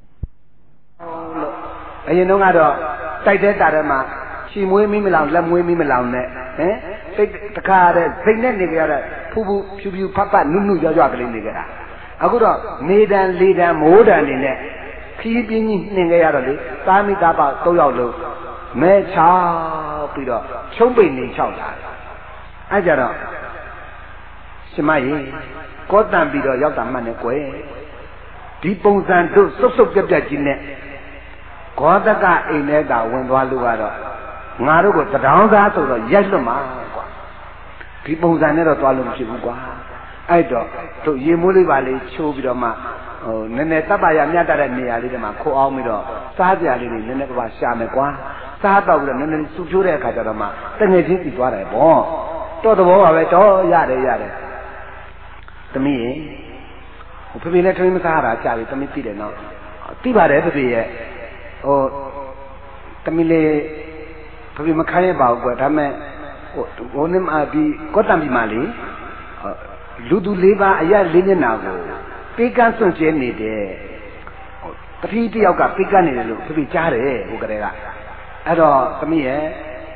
အရင်တော့ကတော့တိုက်တဲ့တာထဲမှာချီမွေးမိမလောင်လက်မွေးမိမလောင်နဲ့တိတ်တခါတဲ့စိတ်နဲ့နေကြတဲ့ဖူးဖူးဖြူဖြူဖတ်ဖတ်နုနုရွရွကလေးနေကြတာအခုတော့နေတန်လေတန်မိုးတန်နေနဲ့ခီးပြင်းကြီးနှင်ခဲ့ရတော့လေသားမိသားပါ3ယောက်လုံးမဲချောက်ပြီးတော့ချုံးပိန်နေချောက်လာအဲ့ကြတော့ရှင်မကြီးကောတန်ပြီးတော့ရောက်တာမှတ်နေကွယ်ဒီပုံစံတို့စုပ်စုပ်ပြက်ပြက်ကြီးနဲ့ဂေါတကအိမ်ထဲကဝင်သွားလို့ကတော့ငါတို့ကိုတဒေါင်းသားဆိုတော့ရိုက်လွတ်မှာကွာဒီပုံစံနဲ့တော့သွားလို့မဖြစ်ဘူးကွာအဲ့တော့တို့ရေမိုးလေးပါလေးချိုးပြီးတော့မှဟိုနည်းနည်းတပ်ပါရမြတ်တဲ့နေရာလေးတွေမှာခိုးအောင်ပြီးတော့စားကြလေးတွေနည်းနည်းပါရှာမယ်ကွာစားတော့ပြီးတော့နည်းနည်းစူချိုးတဲ့အခါကျတော့မှတငယ်ချင်းစီသွားတယ်ဗောတော့သဘောပါပဲတော့ရတယ်သမီးရေဟိုဖေဖေလည်းထွေးမစားတာကြာပြီသမီးသိတယ်နော်သိပါတယ်ဖေဖေရဲ့ဟိုသမီးလေးဖေဖေမခိုင်းရပါဘူးကွာဒါမဲ့ဟိုနေမှာဒီကောတံပြီမာလေးလူသူ၄ပါးအရက်၄မျက်နှာကိုပေးကမ်းစွန့်ကျဲနေတယ်တတိတယောက်ကပေးကမ်းနေတယ်လို့ဖေဖေကြားတယ်ဟိုကလေးကအဲ့တော့သမီးရဲ့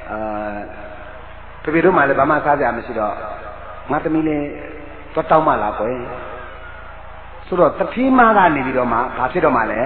ဖေဖေတို့မှလည်းဘာမှစားကြမရှိတော့ငါသမီးလေးတော့တောင်းမှလားကွယ်ဆိုတော့တတိမကနေပြီးတော့မှဘာဖြစ်တော့မှလဲ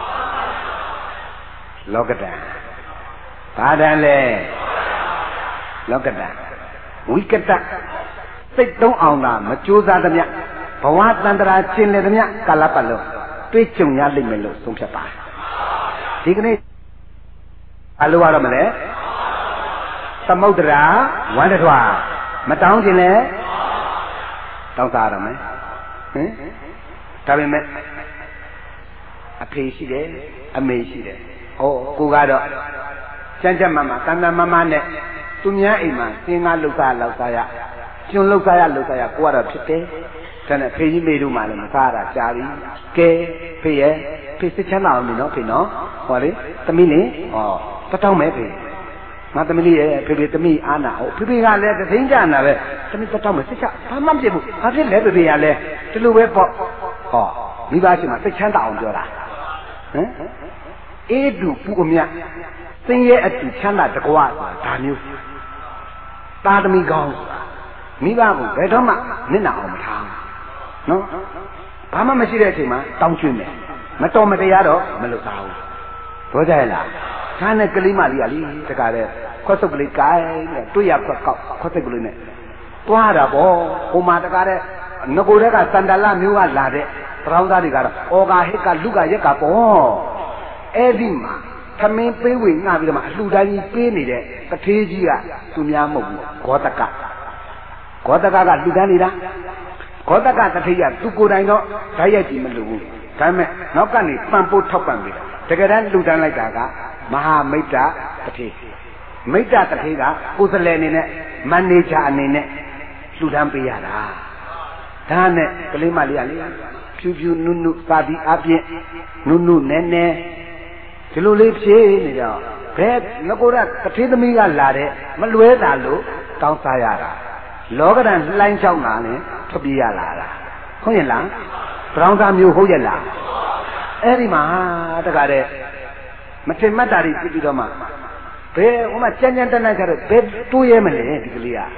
လောကတံဘာတံလဲလောကတံဝိကတစိတ်သုံးအောင်သာမကြိုးစားသမျှဘဝတန္တရာကျင်လေသမျှကာလပတ်လုံးတွေးကြုံရလိမ့်မယ်လို့ဆုံးဖြတ်ပါဒီကနေ့အလိုရတော့မလဲသမုဒ္ဒရာဝန္တထွာမတောင်းခြင်းလဲတောင်းစားရမယ်ဟင်ဒါပေမဲ့အဖေရှိတယ်အမေရှိတယ်ဟောကိုကတော့ကျန်းကျန်းမာမာတန်တန်မာမာနဲ့သူများအိမ်မှာစင်ကားလှုပ်စားလောက်စားရကျွန်းလှုပ်စားရကိုကတော့ဖြစ်တယ်ဒါနဲ့ဖေကြီးမေတို့မှလည်းမစားတာကြာပြီကဲဖေရဲ့ဖေစစ်ချမ်းသာအောင်ပြီနော်ဖေနော်ဟောလေသမီးလေးဟောတတောင်းမဲ့ဖေငါသမီးလေးရဲ့ဖေဖေသမီးအားနာဟုတ်ဖေဖေကလည်းတသိန်းကြနာပဲသမီးတတောင်းမဲ့စစ်ချဘာမှမဖြစ်ဘူးဘာဖြစ်လဲဖေဖေကလည်းဒီလိုပဲပေါ့ဟောမိဘရှင်မှာစိတ်ချမ်းသာအောင်ပြောတာဟမ်အေးတူပူအမြသင်ရဲ့အတူချမ်းသာတကွာဒါမျိုးသားသမီးကောင်းမိဘကိုဘယ်တော့မှနစ်နာအောင်မထားနော်ဘာမှမရှိတဲ့အချိန်မှာတောင်းကျွေးမယ်မတော်မတရားတော့မလုပ်သားဘူးဘောကြရလားဒါနဲ့ကလေးမလေးကလေတကားတဲ့ခွက်စုပ်ကလေးကိုင်းနဲ့တွေ့ရခွက်ကောက်ခွက်စုပ်ကလေးနဲ့တွားတာပေါ့ဟိုမှာတကားတဲ့ငကိုတဲ့ကစန္ဒလမျိုးကလာတဲ့တရောင်းသားတွေကတော့အော်ကဟစ်ကလူကရက်ကပေါ့အဲ့ဒီမှာသမင်းပေးဝေငှပြီးတော့မှအလှူတိုင်းကြီးပေးနေတဲ့တထေးကြီးကသူများမဟုတ်ဘူးဂေါတကလူတန်းနေတာဂေါတကတထေးကသူကိုယ်တိုင်တော့ဓာတ်ရိုက်ကြည့်မလို့ဘူးဒါပေမဲ့နောက်ကနေပံ့ပိုးထောက်ပံ့ပေးတာတကယ်တမ်းလူတန်းလိုက်တာကမဟာမိတ်တာတထေးမိတ်တာတထေးကကိုယ်စလဲအနေနဲ့မန်နေဂျာအနေနဲ့လူတန်းပေးရတာဒါနဲ့ကလေးမလေးကလေဖြူဖြူနုနုပါပြီးအပြင်းနုနုနဲနဲဒီလိုလေးဖြေးနေတော့ဘယ်ငကိုရတထေးသမီးကလာတဲ့မလွဲတာလို့တောင်းစားရတာလောကဓာတ်လှိုင်းချောင်းတာနဲ့ထွက်ပြေးရလာတာဟုတ်ရဲ့လားဘရောင်းသားမျိုးဟုတ်ရဲ့လားအဲ့ဒီမှာတကားတဲ့မထင်မှတ်တာတွေပြပြီးတော့မှဘယ်ဟိုမှာကြမ်းကြမ်းတန်းတန်းကြတော့ဘယ်တိုးရဲမလဲဒီကလေးက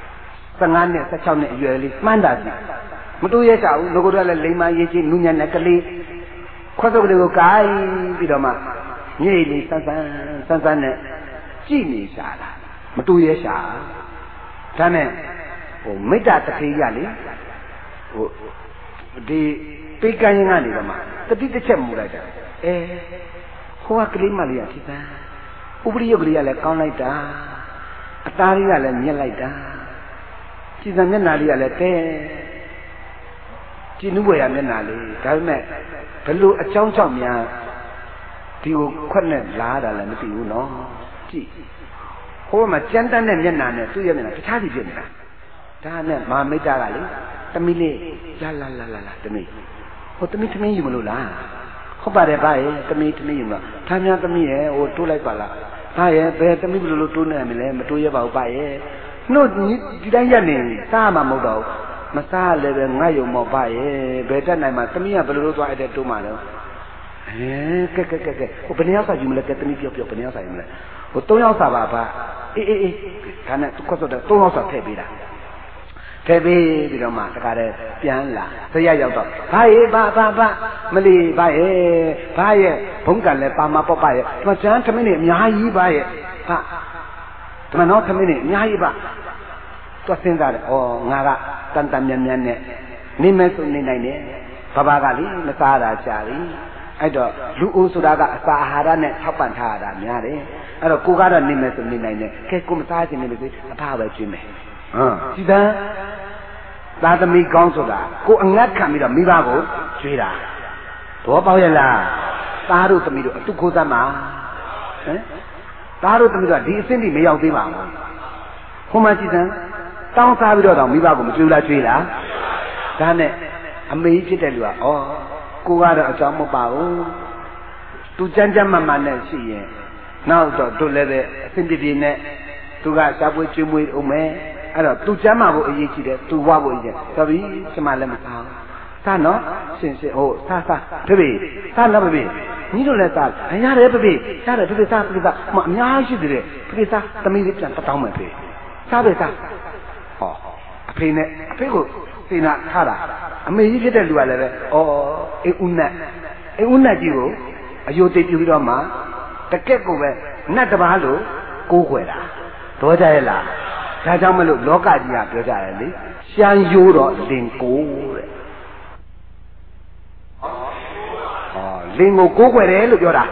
15နဲ့16နဲ့အရွယ်လေးမှန်းတာစီမတိုးရဲကြဘူးငကိုရလည်းလိမ္မာရေးချင်းနူးညံ့တဲ့ကလေးခွက်စုပ်ကလေးကိုကိုင်းပြီးတော့မှညိတ်လေးဆန်းနဲ့ကြည့်နေရှာတာမတူရဲရှာဒါနဲ့ဟိုမိတ္တတခေးရလေဟိုဒီပေးကမ်းရင်ကနေတော့မှတတိတစ်ချက်မူလိုက်တာဟိုကကလေးမလေးကထိစမ်းဥပရိယကလေးကလည်းကောင်းလိုက်တာအသားလေးကလည်းမြက်လိုက်တာကြည်စံမျက်နှာလေးကလည်းတဲကြည်နူးွယ်ရမျက်နှာလေးဒါပေမဲ့ဘယ်လိုအကြောင်းကြောင့်များဒီကိုခွက်နဲ့လာတာလည်းမသိဘူးနော်ကြည့်ဟိုမှာကြမ်းတမ်းတဲ့မျက်နှာနဲ့သူ့ရဲ့မျက်နှာတခြားစီဖြစ်နေတာဒါနဲ့မာမိတ်တာကလေတမီးလေးလာတမီးဟိုတမီးယူမလို့လားဟုတ်ပါတယ်ဗျာရဲ့တမီးယူမလားထားများတမီးရဲ့ဟိုတိုးလိုက်ပါလားဗျာရဲ့ဘယ်တမီးဘယ်လိုတိုးနေမလဲမတိုးရပါဘူးဗျာရဲ့နှုတ်ဒီတိုင်းရက်နေစားမှမဟုတ်တော့မစားလည်းပဲငတ်ယုံမော့ဗျာရဲ့ဘယ်တက်နိုင်မှာတမီးကဘယ်လိုလုပ်သွားတဲ့တိုးမှတော့ကဲဟိုဘယ်နှယောက်စာယူမလဲကဲတမီးပြောဘယ်နှယောက်စာယူမလဲဟို3ယောက်စာပါဗျာအေးဒါနဲ့သူခွတ်ဆိုတော့3ယောက်စာထည့်ပေးတာ thế bi đó mà tất cả đâyပြန်là thế ya giàu đó ba mà đi ba bông cả lại ba mà bỏ ba mà chẳng thằng này nhái gì ba mà nó thằng này nhái gì ba tôi xin ra đấy ngà ra tan nhàn nè nín mấy số nín này nè ba cái đi nó xa ra chả đi ai đó lũ ô số đó cái xa hà ra nè thắp bàn thà ra nhá đấy ai đó cô cái đó nín mấy số nín này nè cái cô mà xa thì nín mấy số phá về chuyện này chỉ đó ta tâm mi con số đó cô ăn ngắt khăm mi đó mi ba cô chơi ra đó bao giờ là ta đâu tâm mi đó tu cô ta mà ta đâu tâm mi đó đi xin đi mấy ông đi mà hôm nay chỉ rằng tao sao bây giờ đâu mi ba cô mà chơi là ta này anh mấy chỉ để lừa cô cái đó cháu một bảo tu chân mà này gì vậy nào đó tu lấy về xin đi nè tu cái sao với chơi mui ông mẹအဲ့တော့သူကျမ်းမာဖို့အရေးကြီးတယ်သူဝဖို့အရေးတော်ပြီကျမလည်းမစားစားနော်ရှင်ဟိုစားဖေစားနော်ဖေညီတို့လည်းစားရတယ်ဖေစားတယ်ဖေစားမအများရှိသေးတယ်ဖေစားသမီးလေးပြန်တောင်းမယ်ဖေစားပဲစားဟောအဖေနဲ့အဖေကိုစေနာထားတာအမေကြီးဖြစ်တဲ့လူကလည်းပဲအေးဦးနတ်ကြီးကိုအယိုသိပ်ပြပြီးတော့မှတကက်ကိုပဲနတ်တပားလို့ကိုးခွေတာတော့ကြရဲ့လားဒါကြောင့်မလို့လောကကြီးကပြောကြတယ်လေရှမ်းရိုးတော့လင်ကိုတဲ့လင်ကိုကိုးကွယ်တယ်လို့ပြောတာ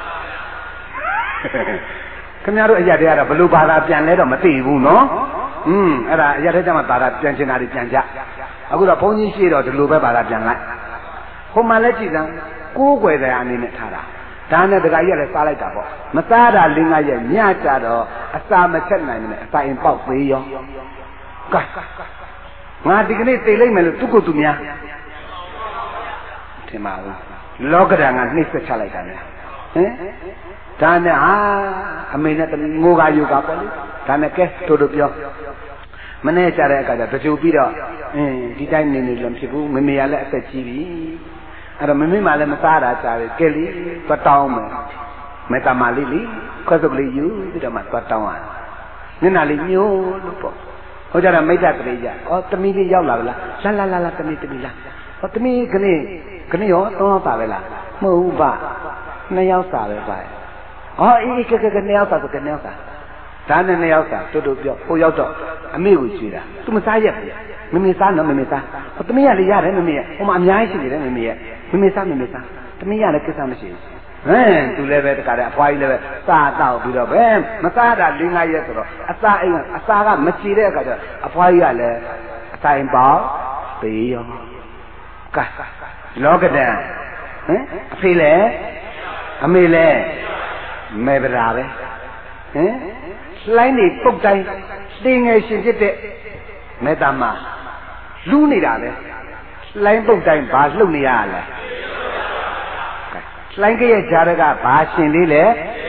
ခင်ဗျားတို့အရက်တည်းကတော့ဘလို့ဘာသာပြန်လဲတော့မသိဘူးနော်အဲ့ဒါအရက်တည်းကျမှဘာသာပြန်ချင်တာတွေပြန်ကြအခုတော့ဘုန်းကြီးရှိတော့ဒီလိုပဲဘာသာပြန်လိုက်ဟိုမှလည်းကြည်စမ်းကိုးကွယ်တဲ့အနေနဲ့ထားတာဒါနဲ့တခါကြီးကလည်းစားလိုက်တာပေါ့မစားတာလင်းကရဲ့ညကြတော့အစာမချက်နိုင်နဲ့အစာရင်ပေါက်သေးရောကဲငါဒီကနေ့သိလိုက်မယ်လို့သူကိုယ်သူများထင်ပါဘူးလောကဓာတ်ကနှိမ့်ဆက်ချလိုက်တာလေဒါနဲ့အမေနဲ့ငိုကယူကပေါ့လေဒါနဲ့ကဲတို့ပြောမနေ့ကြတဲ့အခါကျတကြိုပြီးတော့ဒီတိုင်းနေနေလည်းဖြစ်ဘူးမမေကလည်းအသက်ကြီးပြီအဲ့တော့မမေမှလည်းမစားတာကြားတယ်ကဲလီသွားတောင်းမယ်မေတ္တာမလေးလီခွက်စုပ်လေးယူပြီးတော့မှသွားတောင်းရမျက်နှာလေးညှို့လို့ပေါ့ဟောကြတာမိတ်တတရေကြသမီးလေးရောက်လာလားလာသမီးလားသမီးကနေ့ရော3ယောက်စားပဲလားမဟုတ်ဘူးဗျ2ယောက်စားပဲဗျအေးက2ယောက်စားဆို2ယောက်စားဒါနဲ့2ယောက်စားတို့ပြောဟိုရောက်တော့အမေကိုကြွေတာသူမစားရက်ဘူးမမေစားနော်မမေစားသမီးကလည်းရတယ်မမေရဲ့ဟိုမှာအများကြီးရှိတယ်မမေရဲ့မမေစားသမီးရလည်းကိစ္စမရှိဘူးသူလည်းပဲတခါတည်းအဖွားကြီးလည်းပဲစားတော့ပြီးတော့ပဲမစားတာ၄-၅ရက်ဆိုတော့အစာကမချီတဲ့အခါကျအဖွားကြီးကလည်းအဆိုင်ပေါက်ပေးရောကဲလောကဒံအဖေလည်းအမေလည်းမေဗရာပဲလှိုင်းနေပုတ်တိုင်းတင်းငယ်ရှင်ဖြစ်တဲ့မေတ္တာမှာလူးနေတာပဲလှိုင်းပုတ်တိုင်းဘာလှုပ်နေရလဲလှိုင်းကရဲ့ဂျာရကဘာရှင်လေးလဲ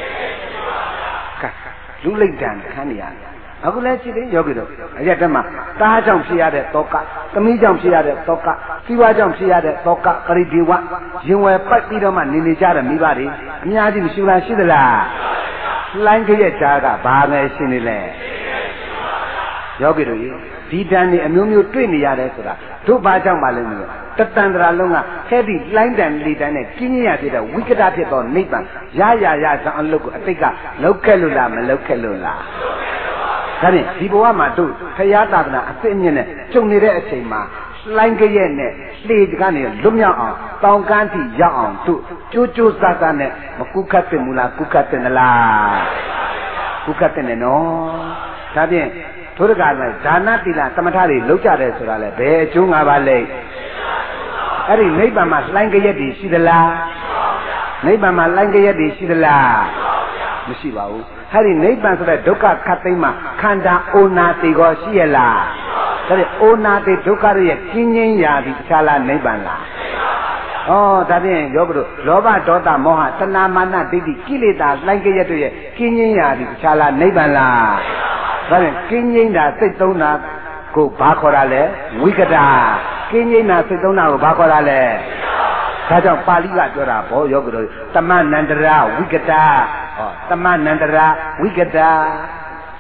လူလိတ်တန်ခန်းနေရတယ်အခုလည်းရှိသေးယောဂီတို့အရက်တည်းမှာသားကြောင့်ဖြစ်ရတဲ့သောကသမီးကြောင့်ဖြစ်ရတဲ့သောကစီးပွားကြောင့်ဖြစ်ရတဲ့သောကပရိဒီဝရင်ဝယ်ပိုက်ပြီးတော့မှနေကြတဲ့မိဘတွေအများကြီးမရှိလားရှိသလားလှိုင်းကရဲ့ဂျာကဘာပဲရှင်နေလဲယောဂီတို့ဒီတန်နေအမျိုးမျိုးတွေ့နေရတယ်ဆိုတာတို့ဘာကြောင့်ပါလဲမလို့တတန်တရာလုံးကခဲဒီလှိုင်းတန်လေးတန်းနဲ့ကျင်းရဖြစ်တဲ့ဝိကတဖြစ်သောနိဗ္ဗာန်ရဇံအလုပ်ကိုအတိတ်ကလောက်ခဲ့လို့လားမလောက်ခဲ့လို့လားဒါဖြင့်ဒီဘဝမှာတို့ဖရာသာသနာအစစ်အမြင့်နဲ့ကျုံနေတဲ့အချိန်မှာလှိုင်းကရဲ့နဲ့လှေကနေလွတ်မြောက်အောင်တောင်ကမ်းထိရောက်အောင်တို့ကြိုးစားနဲ့မကုခတ်တင်မူလားကုခတ်တင်သလားကုခတ်တင်တယ်နော်ဒါဖြင့်ထိုးတကားနဲ့ဒါနတိလသမထတွေလောက်ကြတယ်ဆိုတာလေဘယ်အကျိုးငါပါလဲအဲ့ဒီနိဗ္ဗာန်မှာလှိုင်းကရက်တွေရှိသလားနိဗ္ဗာန်မှာလှိုင်းကရက်တွေရှိသလားမရှိပါဘူးအဲ့ဒီနိဗ္ဗာန်ဆိုတဲ့ဒုက္ခခတ်သိမ်းမှာခန္ဓာအိုနာတိကောရှိရလားဒါဖြင့်အိုနာတိဒုက္ခရဲ့ကျဉ်းငင်းရာဒီတခြားလားနိဗ္ဗာန်လားဒါဖြင့်ယောဂတို့လောဘဒေါသမောဟတဏမာနဒိဋ္ဌိကိလေသာလှိုင်းကရက်တို့ရဲ့ကျဉ်းငင်းရာဒီတခြားလားနိဗ္ဗာန်လားဒါဖြင့်ကျဉ်းငင်းတာစိတ်သုံးတာကိုဘာခေါ်တာလဲဝိကတာကျဉ်းငင်းတာစိတ်သုံးတာကိုဘာခေါ်တာလဲဒါကြောင့်ပါဠိကပြောတာဘောယောဂတို့တမ္မနန္တရာဝိကတာတမ္မနန္တရာဝိကတာ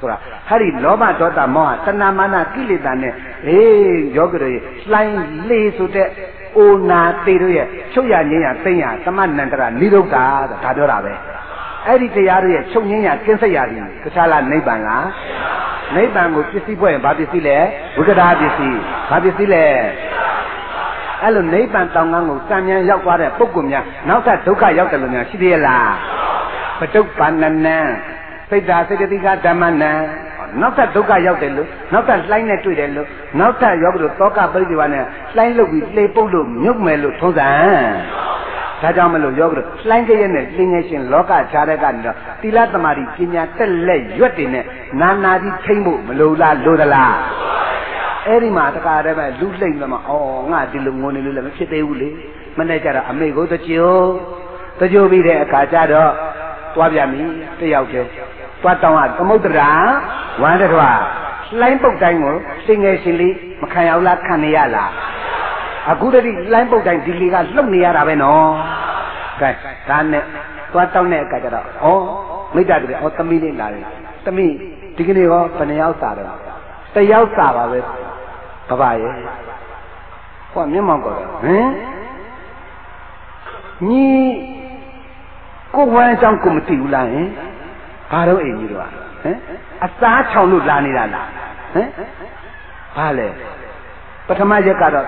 ဆိုတာဟာဒီလောဘဒေါသမောဟတဏမာနကိလေသာနဲ့ယောဂီတို့လှိုင်းလေဆိုတဲ့အိုနာတေတို့ရဲ့ချုပ်ရငင်းရသိမ့်ရသမဏန္တရနိရုဒ္ဓဒါပြောတာပဲအဲ့ဒီတရားတို့ရဲ့ချုပ်ငင်းရကင်းစိတ်ရသည်တခြားလားနိဗ္ဗာန်လားနိဗ္ဗာန်ကိုပစ္စည်းပွဲရင်ဘာပစ္စည်းလဲဝိကတာပစ္စည်းဘာပစ္စည်းလဲအဲ့လိုနိဗ္ဗာန်တောင်ကန်းကိုစံမြန်ရောက်သွားတဲ့ပုဂ္ဂိုလ်များနောက်ထပ်ဒုက္ခရောက်တယ်လို့များရှိသေးရဲ့လားပတုပ္ပန္နနံစိတ်ဓာစေတသိကဓမ္မနံနောက်ထပ်ဒုက္ခရောက်တယ်လို့နောက်ထပ်လှိုင်းနဲ့တွေ့တယ်လို့နောက်ထပ်ရောက်လို့တောကပရိဒီဝါနဲ့လှိုင်းလုတ်ပြီးလှေပုတ်လို့မြုပ်မယ်လို့ထုံးစံဒါကြောင့်မလို့ရောက်လို့လှိုင်းကြရဲ့နဲ့လင်းငယ်ရှင်လောကခြားတဲ့ကနေတော့တိလသမารီပညာတက်လက်ရွက်တင်နဲ့နာနာကြီးထိမ့်ဖို့မလိုလားလိုသလားအဲ့ဒီမှာတခါတည်းပဲလူလှိမ့်တော့မှငါဒီလိုငုံနေလို့လည်းမဖြစ်သေးဘူးလေမနဲ့ကြတော့အမေကိုတကြိုပြီးတဲ့အခါကျတော့သွားပြန်ပြီတယောက်တည်းသွားတောင်းရသမုဒ္ဒရာဝမ်းတော်လှိုင်းပုတ်တိုင်းကိုစင်ငယ်ရှင်လေးမခံရဘူးလားခံနေရလားအခုတည်းလှိုင်းပုတ်တိုင်းဒီလေးကလှုပ်နေရတာပဲနော်ကဲဒါနဲ့သွားတောင်းတဲ့အခါကျတော့မိတ္တတည်းသမီးလေးလာတယ်သမီးဒီကနေ့ရောဘယ်နှယောက်စားတော့တယောက်စားပါပဲဘဘရဲ့ဟောမျက်မှောက်ကောညီကိုဝမ်းအကြောင်းကိုမသိဘူးလားဟင်ဘာတော့အိမ်ကြီးတော့ဟင်အစားချောင်လို့လာနေတာလားဟင်ဘာလဲပထမရက်ကတော့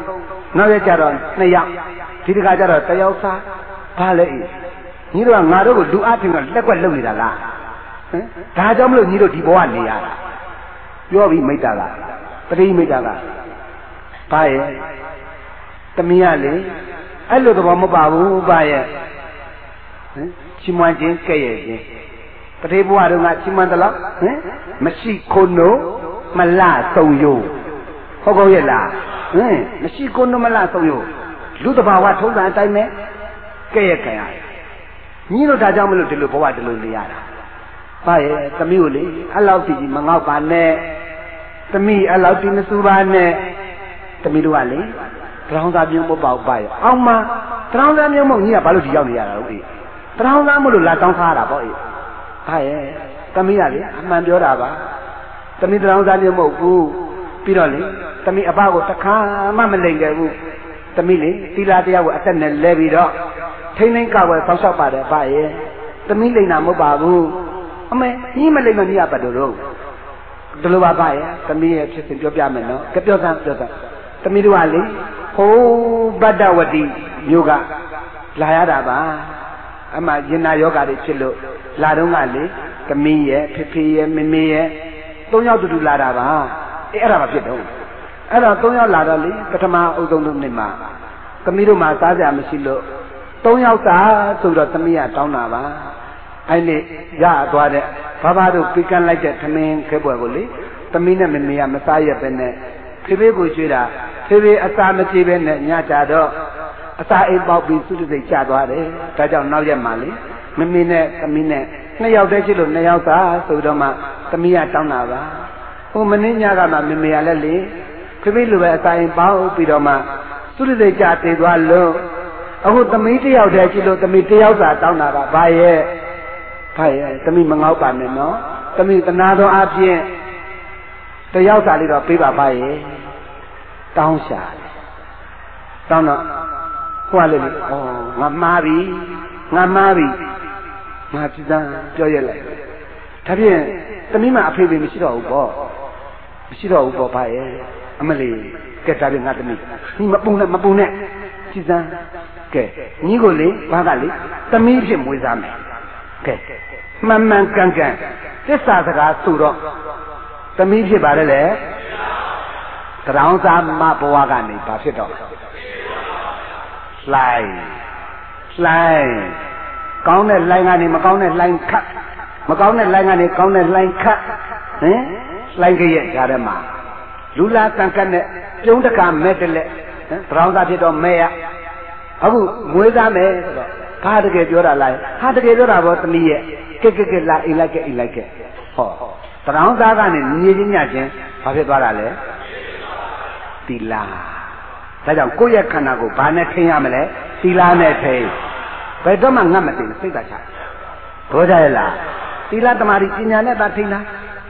3နောက်ရက်ကျတော့2ယောက်ဒီတခါကျတော့1ယောက်စားဘာလဲအိမ်ညီတို့ကငါတို့ကိုလူအချင်းကလက်ကွက်လုပ်နေတာလားဟင်ဒါကြောင့်မလို့ညီတို့ဒီဘဝနေရတာပြောပြီးမိတ္တာကပရိမိတ္တာကဘာရဲ့တမီးရလေအဲ့လိုသဘောမပါဘူးဘာရဲ့ချီးမွမ်းခြင်းကဲ့ရဲ့ခြင်းပရိဘဝတို့ကချီးမွမ်းတယ်လို့မရှိခုနို့မလဆုံယိုဟုတ်ကောရဲ့လားမရှိခုနို့မလဆုံယိုလူတဘာဝထုံးစံအတိုင်းပဲကဲ့ရဲ့ခံရညီတို့ဒါကြောင့်မလို့ဒီလိုဘဝဒီလိုနေရတာဘာရဲ့သမီးကိုလေအဲ့လောက်ကြည့်မငေါ့ပါနဲ့သမီးအဲ့လောက်ကြည့်မစူပါနဲ့သမီးတို့ကလေတောင်းစားပြုံးမပေါ့ပါရဲ့အောင်မတောင်းစားပြုံးမညီကဘာလို့ဒီရောက်နေရတာလို့တောင်းစားမလို့လာတောင်းစားတာပေါ့ဘာရဲ့သမီးကလေအမှန်ပြောတာပါသမီးတောင်းစားပြုံးမဟုတ်ဘူးပြီးတော့လေသမီးအဘကိုတခါမှမလိမ်ခဲ့ဘူးသမီးလေသီလတရားကိုအသက်နဲ့လဲပြီးတော့ထိမ့်သိမ့်ကောက်ွယ်ဆောက်ရှောက်ပါတယ်ဘာရဲ့သမီးလိမ်တာမဟုတ်ပါဘူးအမေကြီးမလိမ့်မကြီးရပတ်တော့ဒီလိုပါပါရဲ့သမီးရဲ့ဖြစ်စဉ်ပြောပြမယ်နော်ကြပြောစမ်းသမီးတို့ကလေဟိုးဗတ္တဝတိမြို့ကလာရတာပါအမှရင်နာယောဂါတွေဖြစ်လို့လာတော့ကလေသမီးရဲ့ဖေရဲ့မမေရဲ့3ယောက်တူလာတာပါအဲ့ဒါမှဖြစ်တော့အဲ့တော့3ယောက်လာတော့လေပထမအုပ်ဆုံးတို့နေ့မှာသမီးတို့မှစားကြမရှိလို့3ယောက်သာဆိုတော့သမီးကတောင်းတာပါအဲ့ဒီရသွားတဲ့ဘာတို့ပြကန်းလိုက်တဲ့သမင်းခဲပွဲကိုလေသမီးနဲ့မမေကမစားရပဲနဲ့ဖေကိုကျွေးတာဖေအစာမကြည့်ပဲနဲ့ညကြတော့အစာအိမ်ပေါက်ပြီးစုစိတ်ကျသွားတယ်ဒါကြောင့်နောက်ရက်မှလေမမေနဲ့သမီးနဲ့2ယောက်တည်းရှိလို့2ယောက်သာဆိုတော့မှသမီးကတောင်းတာပါဟိုမင်းညကမှမမေကလည်းလေဖေလိုပဲအစာအိမ်ပေါက်ပြီးတော့မှစုစိတ်ကျတည်သွားလို့အခုသမီး1ယောက်တည်းရှိလို့သမီး1ယောက်သာတောင်းတာပါဘာရဲ့သမီးမငေါ့ပါနဲ့နော်သမီးတနာတော်အပြင်တယောက်စာလေးတော့ပေးပါပါရဲ့တောင်းရှာတောင်းတော့ဟိုကလေငါမှားပြီငါပြည်သားပြောရလိုက်ဒါဖြင့်သမီးမအဖေမရှိတော့ဘူးပေါ့ပါရဲ့အမလီကဲဒါဖြင့်ငါသမီးညီမပုံနဲ့ပြည်သားကဲညီကိုလေဘာကလေသမီးဖြစ်မွေးစားမယ်ကဲမှန်ကန်သစ္စာစကားဆိုတော့သမီးဖြစ်ပါလေတောင်းစားမဘဝကနေဘာဖြစ်တော့လှိုင်းကောင်းတဲ့လှိုင်းကနေမကောင်းတဲ့လှိုင်းခတ်မကောင်းတဲ့လှိုင်းကနေကောင်းတဲ့လှိုင်းခတ်လှိုင်းကြရဲ့ဓာတ်ထဲမှာလူလာတန်ကတ်နဲ့ပြုံးတကမဲ့တလက်တောင်းစားဖြစ်တော့မဲ့ရအခုမွေးသားမယ်ဆိုတော့ဘာတကယ်ပြောတာလားဟာတကယ်ပြောတာပေါ့သမီးရဲ့ကဲလာအိမ်လိုက်ကဲဟောတောင်းစားကနေညီချင်းညချင်းဘာဖြစ်သွားတာလဲသီလဒါကြောင့်ကိုယ့်ရဲ့ခန္ဓာကိုဘာနဲ့ထိန်းရမလဲသီလနဲ့ထိန်းဘယ်တော့မှငတ်မသိစိတ်သာချဘောကြရဲ့လားသီလတမာရီပညာနဲ့သာထိန်းတာ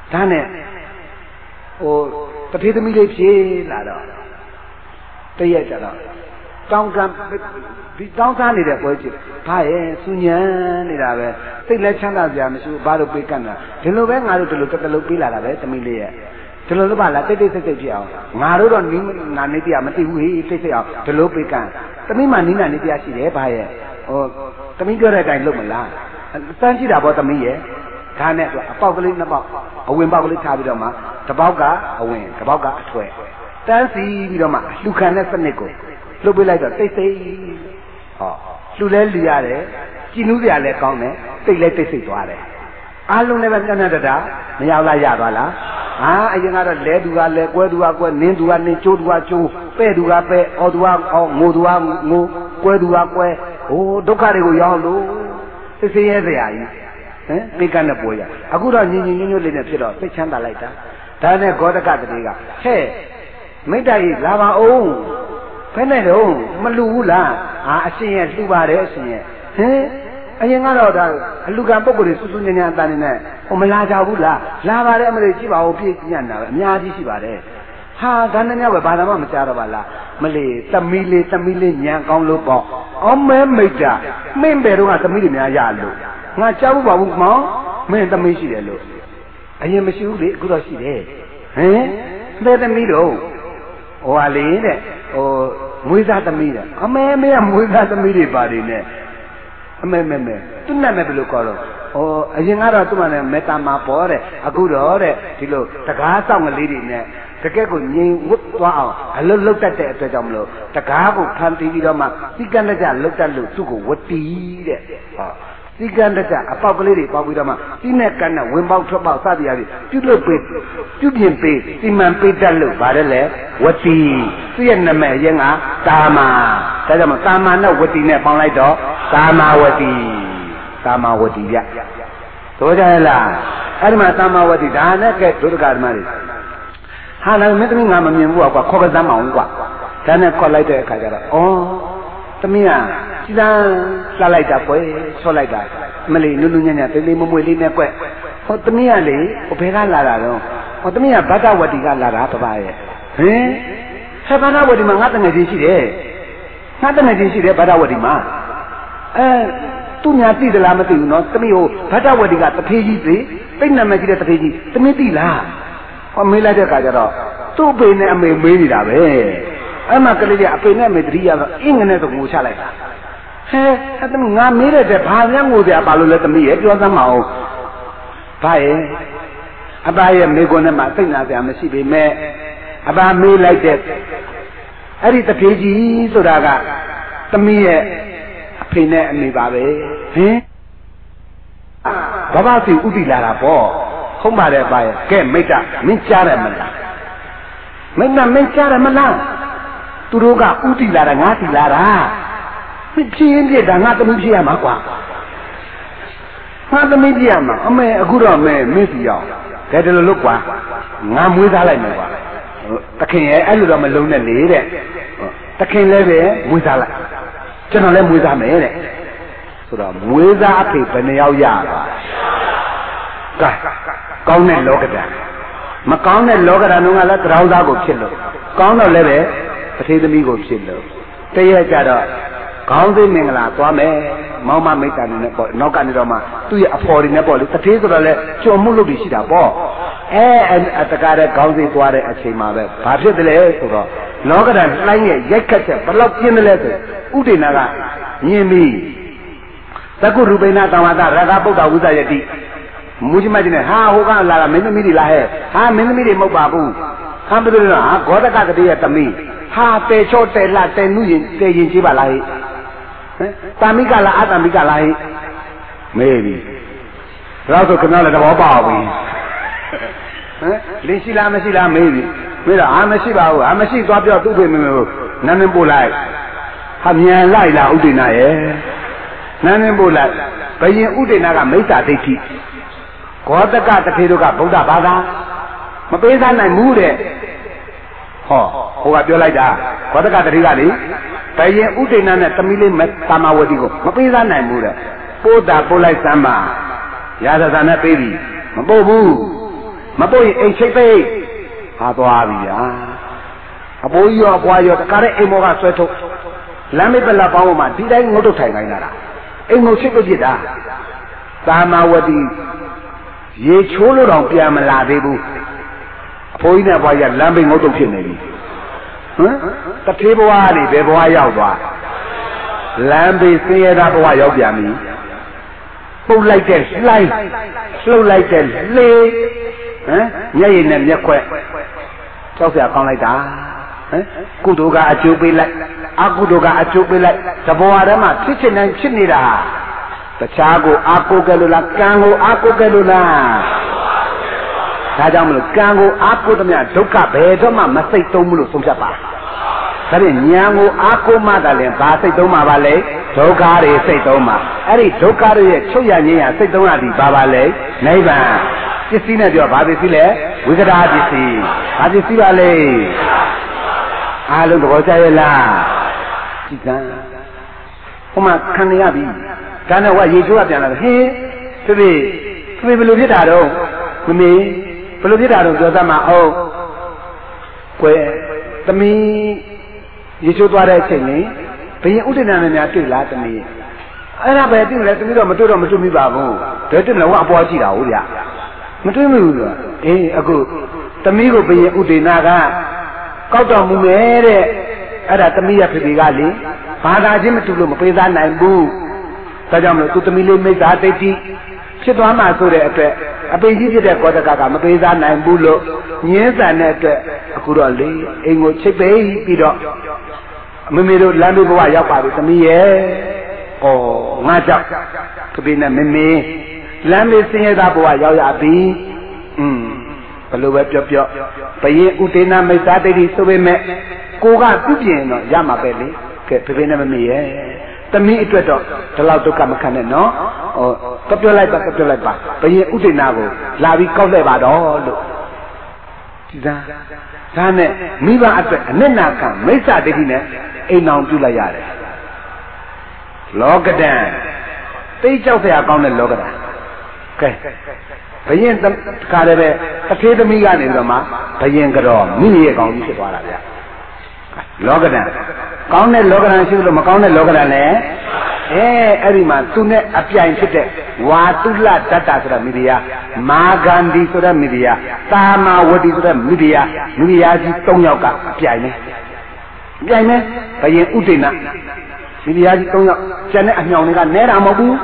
ဒါနဲ့ဟိုတထေးသမီးလေးဖြေလာတော့တရက်ကြတော့တောင်းကံဒီတောင်းစားနေတဲ့ပွဲကြည့်ဘာရဲ့စူညံနေတာပဲစိတ်လည်းချမ်းသာကြမရှိဘူးဘာလို့ပေးကန့်တာဒီလိုပဲငါတို့ဒီလိုတစ်လုံးပေးလာတာပဲသမီးလေးရဲ့ဒီလိုလို့ပါလားတိတ်တိတ်ဆိတ်ဆိတ်ဖြစ်အောင်ငါတို့တော့နီးနာနေတရားမသိဘူးဟေးစိတ်စိတ်အောင်ဒီလိုပေးကန့်သမီးမှနီးနာနေတရားရှိတယ်ဘာရဲ့ဟိုသမီးပြောတဲ့အတိုင်းလုပ်မလားစမ်းကြည့်တာပေါ့သမီးရဲ့ဒါနဲ့သူအပေါက်ကလေးနှစ်ပေါက်အဝင်ပေါက်ကလေးထားပြီးတော့မှတစ်ပေါက်ကအဝင်တစ်ပေါက်ကအထွက်တန်းစီပြီးတော့မှလှူခံတဲ့စနစ်ကိုလှုပ်ပေးလိုက်တော့တိတ်ဆိတ်ဟောလှူလဲလှူရတယ်ကြည်နူးစရာလည်းကောင်းတယ်တိတ်လဲတိတ်ဆိတ်သွားတယ်အားလုံးလည်းပဲညံ့ညံ့တတာမရောက်လာရသွားလားဟာအရင်ကတော့လဲသူကလဲကွဲသူကကွဲနင်းသူကနင်းကျိုးသူကကျိုးပဲ့သူကပဲ့အော်သူကအော်ငိုသူကငိုကွဲသူကကွဲဟိုဒုက္ခတွေကိုရောက်လို့သိစေရဲစရာကြီးဟမ်ပိကနဲ့ပေါ်ရအခုတော့ညီညီညွတ်ညွတ်လေးနဲ့ဖြစ်တော့သိချမ်းသာလိုက်တာဒါနဲ့ဂေါတကတတိကဟဲ့မိတ္တကြီးလာပါအောင်ဘယ်နဲ့တော့မလူဘူးလားအရှင်ရဲ့လှူပါတယ်အရှင်ရဲ့ဟင်အရင်ကတော့ဒါအလူကံပုဂ္ဂိုလ်တွေစူးစူးညံ့ညံ့အတန်းနေနဲ့ဟိုမလာကြဘူးလားလာပါတယ်အမလေးကြည့်ပါဦးပြည့်ညံ့တာပဲအများကြီးရှိပါတယ်ဟာကန်းတည်းပဲဘာသာမှမကြားတော့ပါလားမလေးသမီးလေးညံကောင်းလို့ပေါ့အော်မဲမိတ်တာမင်းဘယ်တော့ကသမီးတွေများရလို့ငါကြားဘူးပါဘူးမောင်မင်းသမီးရှိတယ်လို့အရင်မရှိဘူးလေအခုတော့ရှိတယ်ဟင်ဘယ်သမီးတော့ဟိုဟာလေတဲ့ဟိုမွေးစားသမီးတဲ့အမေမေကမွေးစားသမီးတွေပါတယ်နဲ့အမေသူ့နာမည်ဘယ်လိုခေါ်တော့ဟိုအရင်ကတော့သူ့မှာလည်းမေတ္တာမှာပေါ်တဲ့အခုတော့တဲ့ဒီလိုတကားဆောင်ကလေးတွေနဲ့တကယ်ကိုငြိမ်ဝတ်သွားအောင်အလုတ်လုတ်တတ်တဲ့အတွက်ကြောင့်မလို့တကားကိုဖန်တီးပြီးတော့မှစီကံတကြလုတ်တတ်လို့သူ့ကိုဝတီးတဲ့ဟောစီကံတကြအပေါက်ကလေးတွေပေါက်ပြီးတော့မှစီးနဲ့ကန်းနဲ့ဝင်ပေါက်ထွက်ပေါက်စသည်အားဖြင့်ပြုလုပ်ပေးပြုပြင်ပေးစီမံပေးတတ်လို့ဗါတယ်လေဝတီသူ့ရဲ့နာမည်ရင်ကတာမာဒါကြောင့်မတာမာနဲ့ဝတီနဲ့ပေါင်းလိုက်တော့တာမာဝတီဗျတို့ကြရလားအဲ့ဒီမှာတာမာဝတီဒါနဲ့ကဲဒုဒကဓမ္မတွေဟာလည်းမင်းသမီးငါမမြင်ဘူးကွာခေါ်ကစမ်းမအောင်ကွာဒါနဲ့ခေါ်လိုက်တဲ့အခါကျတော့ဩသမီးကစီစမ်းလှလိုက်တာကွယ်ဆော့လိုက်တာမလီနုနုညံ့ညံ့တိတ်လေးမမွေလေးနဲ့ကွယ်ဟောသမီးကလေဟိုဘယ်ကလာတာတော့ဟောသမီးကဗတ္တဝတီကလာတာပပရဲ့ဟင်ဟဲ့ဗတ္တဝတီမှာငါတငယ်ချင်းရှိတယ်ငါတငယ်ချင်းရှိတယ်ဗတ္တဝတီမှာသူများသိသလားမသိဘူးနော်သမီးဟိုဗတ္တဝတီကတထေးကြီးသိတိတ်နာမည်ကြီးတဲ့တထေးကြီးသမီးသိလားဟောမေးလိုက်တဲ့အခါကျတော့သူ့အဖေနဲ့အမေမေးနေတာပဲအဲ့မှာကလေးကအဖေနဲ့အမေတတိယတော့အင်းငနဲ့တော့ငိုချလိုက်တာဟဲအဲ့သမီးငါမေးတဲ့တဲ့ဘာများငိုစရာပါလို့လဲသမီးရဲ့ပြောစမ်းမအောင်ဘာရဲ့အဘရဲ့မိကွန်းထဲမှာစိတ်နာစရာမရှိပေမဲ့အဘမေးလိုက်တဲ့အဲ့ဒီတထေးကြီးဆိုတာကသမီးရဲ့အဖေနဲ့အမေပါပဲဟင်ဘာစီဥတီလာတာပေါ့ဟုတ်ပါတယ်အဘရဲ့ကဲမိတ်တာမင်းကြားတယ်မလားမင်းကြားတယ်မလားသူတို့ကဥတီလာတာငါတီလာတာမင်းဖြစ်ရင်ပြတာငါသမီးဖြစ်ရမှာကွာငါသမီးဖြစ်ရမှာအမေအခုတော့မင်းစီအောင်ကဲဒီလိုလုပ်ကွာငါမွေးသားလိုက်မယ်ကွာတခင်ရဲ့အဲ့လိုတော့မလုံးနဲ့လေတဲ့တခင်လည်းပဲမွေးသားလိုက်ကျွန်တော်လည်းမွေးသားမယ်တဲ့ဆိုတော့မွေးသားအဖေဘယ်နှယောက်ရပါကဲကောင်းတဲ့လောကဓာတ်မကောင်းတဲ့လောကဓာတ်ကလည်းတရားသားကိုဖြစ်လို့ကောင်းတော့လည်းပဲတထေးသမီးကိုဖြစ်လို့တရက်ကြတော့ခေါင်းသိမင်္ဂလာသွားမယ်မောင်မမိတ်တာနေနဲ့ပေါ့နောက်ကနေတော့မှသူ့ရဲ့အဖော်တွေနဲ့ပေါ့လေတထေးဆိုတော့လေကြုံမှုလုပ်ပြီးရှိတာပေါ့အတကားတဲ့ခေါင်းသိသွားတဲ့အချိန်မှာပဲဘာဖြစ်တယ်လဲဆိုတော့လောကဓာတ်လှိုင်းရဲ့ရိုက်ခတ်ချက်ဘလောက်ပြင်းတယ်လဲဆိုဥဒိနာကညင်ပြီးသကုရူပိဏသံဝါဒရဂဗုဒ္ဓဝိသယတိမူကြီးမကြီးနဲ့ဟာဟိုကလာတာမင်းသမီးတွေလာဟဲ့ဟာမင်းသမီးတွေမဟုတ်ပါဘူးဟာဘယ်လိုလဲဟာဂေါတကတတိရဲ့သမီးဟာတေချောတေလတေနုရင်တေရင်ကြီးပါလားဟဲ့တာမိကလားအတာမိကလားဟဲ့မေးပြီဒါဆိုခင်ဗျားလည်းသဘောပေါက်ပြီလင်းရှိလားမရှိလားမေးပြီမေးတော့မရှိပါဘူးမရှိသွားပြောသူ့ဖေမမေကိုနန်းနင်းပို့လိုက်ဟာမြန်လိုက်လားဥဒိနာရဲ့နန်းနင်းပို့လိုက်ဘယင်ဥဒိနာကမိစ္ဆာဒိဋ္ဌိဂေါတကတခေတို့ကဗုဒ္ဓဘာသာမပေးစားနိုင်ဘူးတဲ့ဟောဟိုကပြောလိုက်တာဂေါတကတတိကလေဘယင်ဥဒိနာနဲ့သမီးလေးသာမဝတိကိုမပေးစားနိုင်ဘူးတဲ့ပို့တာပို့လိုက်စမ်းပါရာဇာနဲ့ပေးပြီမပို့ဘူး mà bôi anh chơi bê à toa vì à bôi yo qua yo cái đấy em mua cái xoay thục làm mấy bên là bao mà đi đây ngồi đâu thay ngay nè em ngồi chơi cái gì đó ta mà vừa đi ye chố lô đồng bia mà là đi bu bôi này bao giờ làm bên ngồi đâu chơi này đi cái thế bao này bé bao giàu quá làm bên xe ra bao giàu bia mi bôi lại cái slide slow lại cái lê nhảy lên nhảy quẹt cháu sẽ con lại ta cụ đồ gà chụp bị lại cụ đồ gà chụp bị lại cái bao đó mà thích trên này thích này đã cái cha của cụ cái luôn là càng của cụ cái luôn là ta cho mình càng của cụ tụi mình đâu cả bé đó mà xây tông mình sống sao cái này nhà của cụ mà ta liền ba xây tông mà ba lấy đâu cả để xây tông mà ấy đi đâu cả để cho nhà nhà xây tông là đi ba lấy này mà cái gì này điều ba cái gì lẽ với cái đó cái gì ba lấy luôn có chơi là chỉ cả hôm mà khăn này bị cái này qua gì chú bạn là he cái gì bây giờ biết đâu mình bây giờ biết đâu cho ta mà quê tụi mình gì chú tôi đây chơi này bây giờ út này nhà chơi là tụi mình ấy là bây giờ tụi mình rồi mà tụi mình bảo vô để tụi mình qua gì đâu vậy mà tụi mình rồi tụi mình có bây giờ út này cả cao trào mù mê đấy, ở đó tụi mình phải bị gài lì, phá ra chứ mà tụi mình phải ra này bu, ta cho mình tụi mình lên mấy giá tây chi, chứ đó mà tôi đấy, à bây giờ thì có tất cả mà phải ra này bu lo, nhớ ra này cái, aku đó lì, anh ngồi chơi bể đi đó, mình rồi làm đi bộ vào ba tụi mình ye, ngã chọc, tụi mình là mình làm đi sinh ra bộ vào bi, kalau berjauh-jauh, pergi utena mesra tadi sobe me, koga tu je no, jam apa ni? Ke pergi nama mi tapi itu tu, kalau tu kamu kan no, kapjo lai ba, pergi utena go, lawi kau lai ba do, tidak, sana, mi ba apa, nena kan, mesra tadi ne, enam tu lai ada, lockdown, tapi jauh saya kau ne lockdown, ke? ဘယင်းတခါလည်းပဲတစ်သေးသမီးကနေတော့မှဘယင်းကတော့မိရဲ့ကောင်ကြီးဖြစ်သွားတာဗျလောကဒံကောင်းတဲ့လောကဒံရှိလို့မကောင်းတဲ့လောကဒံလည်းအဲ့ဒီမှာသူနဲ့အပြိုင်ဖြစ်တဲ့ဝါတုလတတ္တဆိုတာမိဖုရားမာဂန္ဒီဆိုတဲ့မိဖုရားသာမာဝတိဆိုတဲ့မိဖုရားကြီး၃ယောက်ကအပြိုင်နဲ့ဘယင်းဥဒိဏမိဖုရားကြီး၃ယောက်ကျန်တဲ့အမြောင်တွေကနဲတာမဟုတ်ဘူး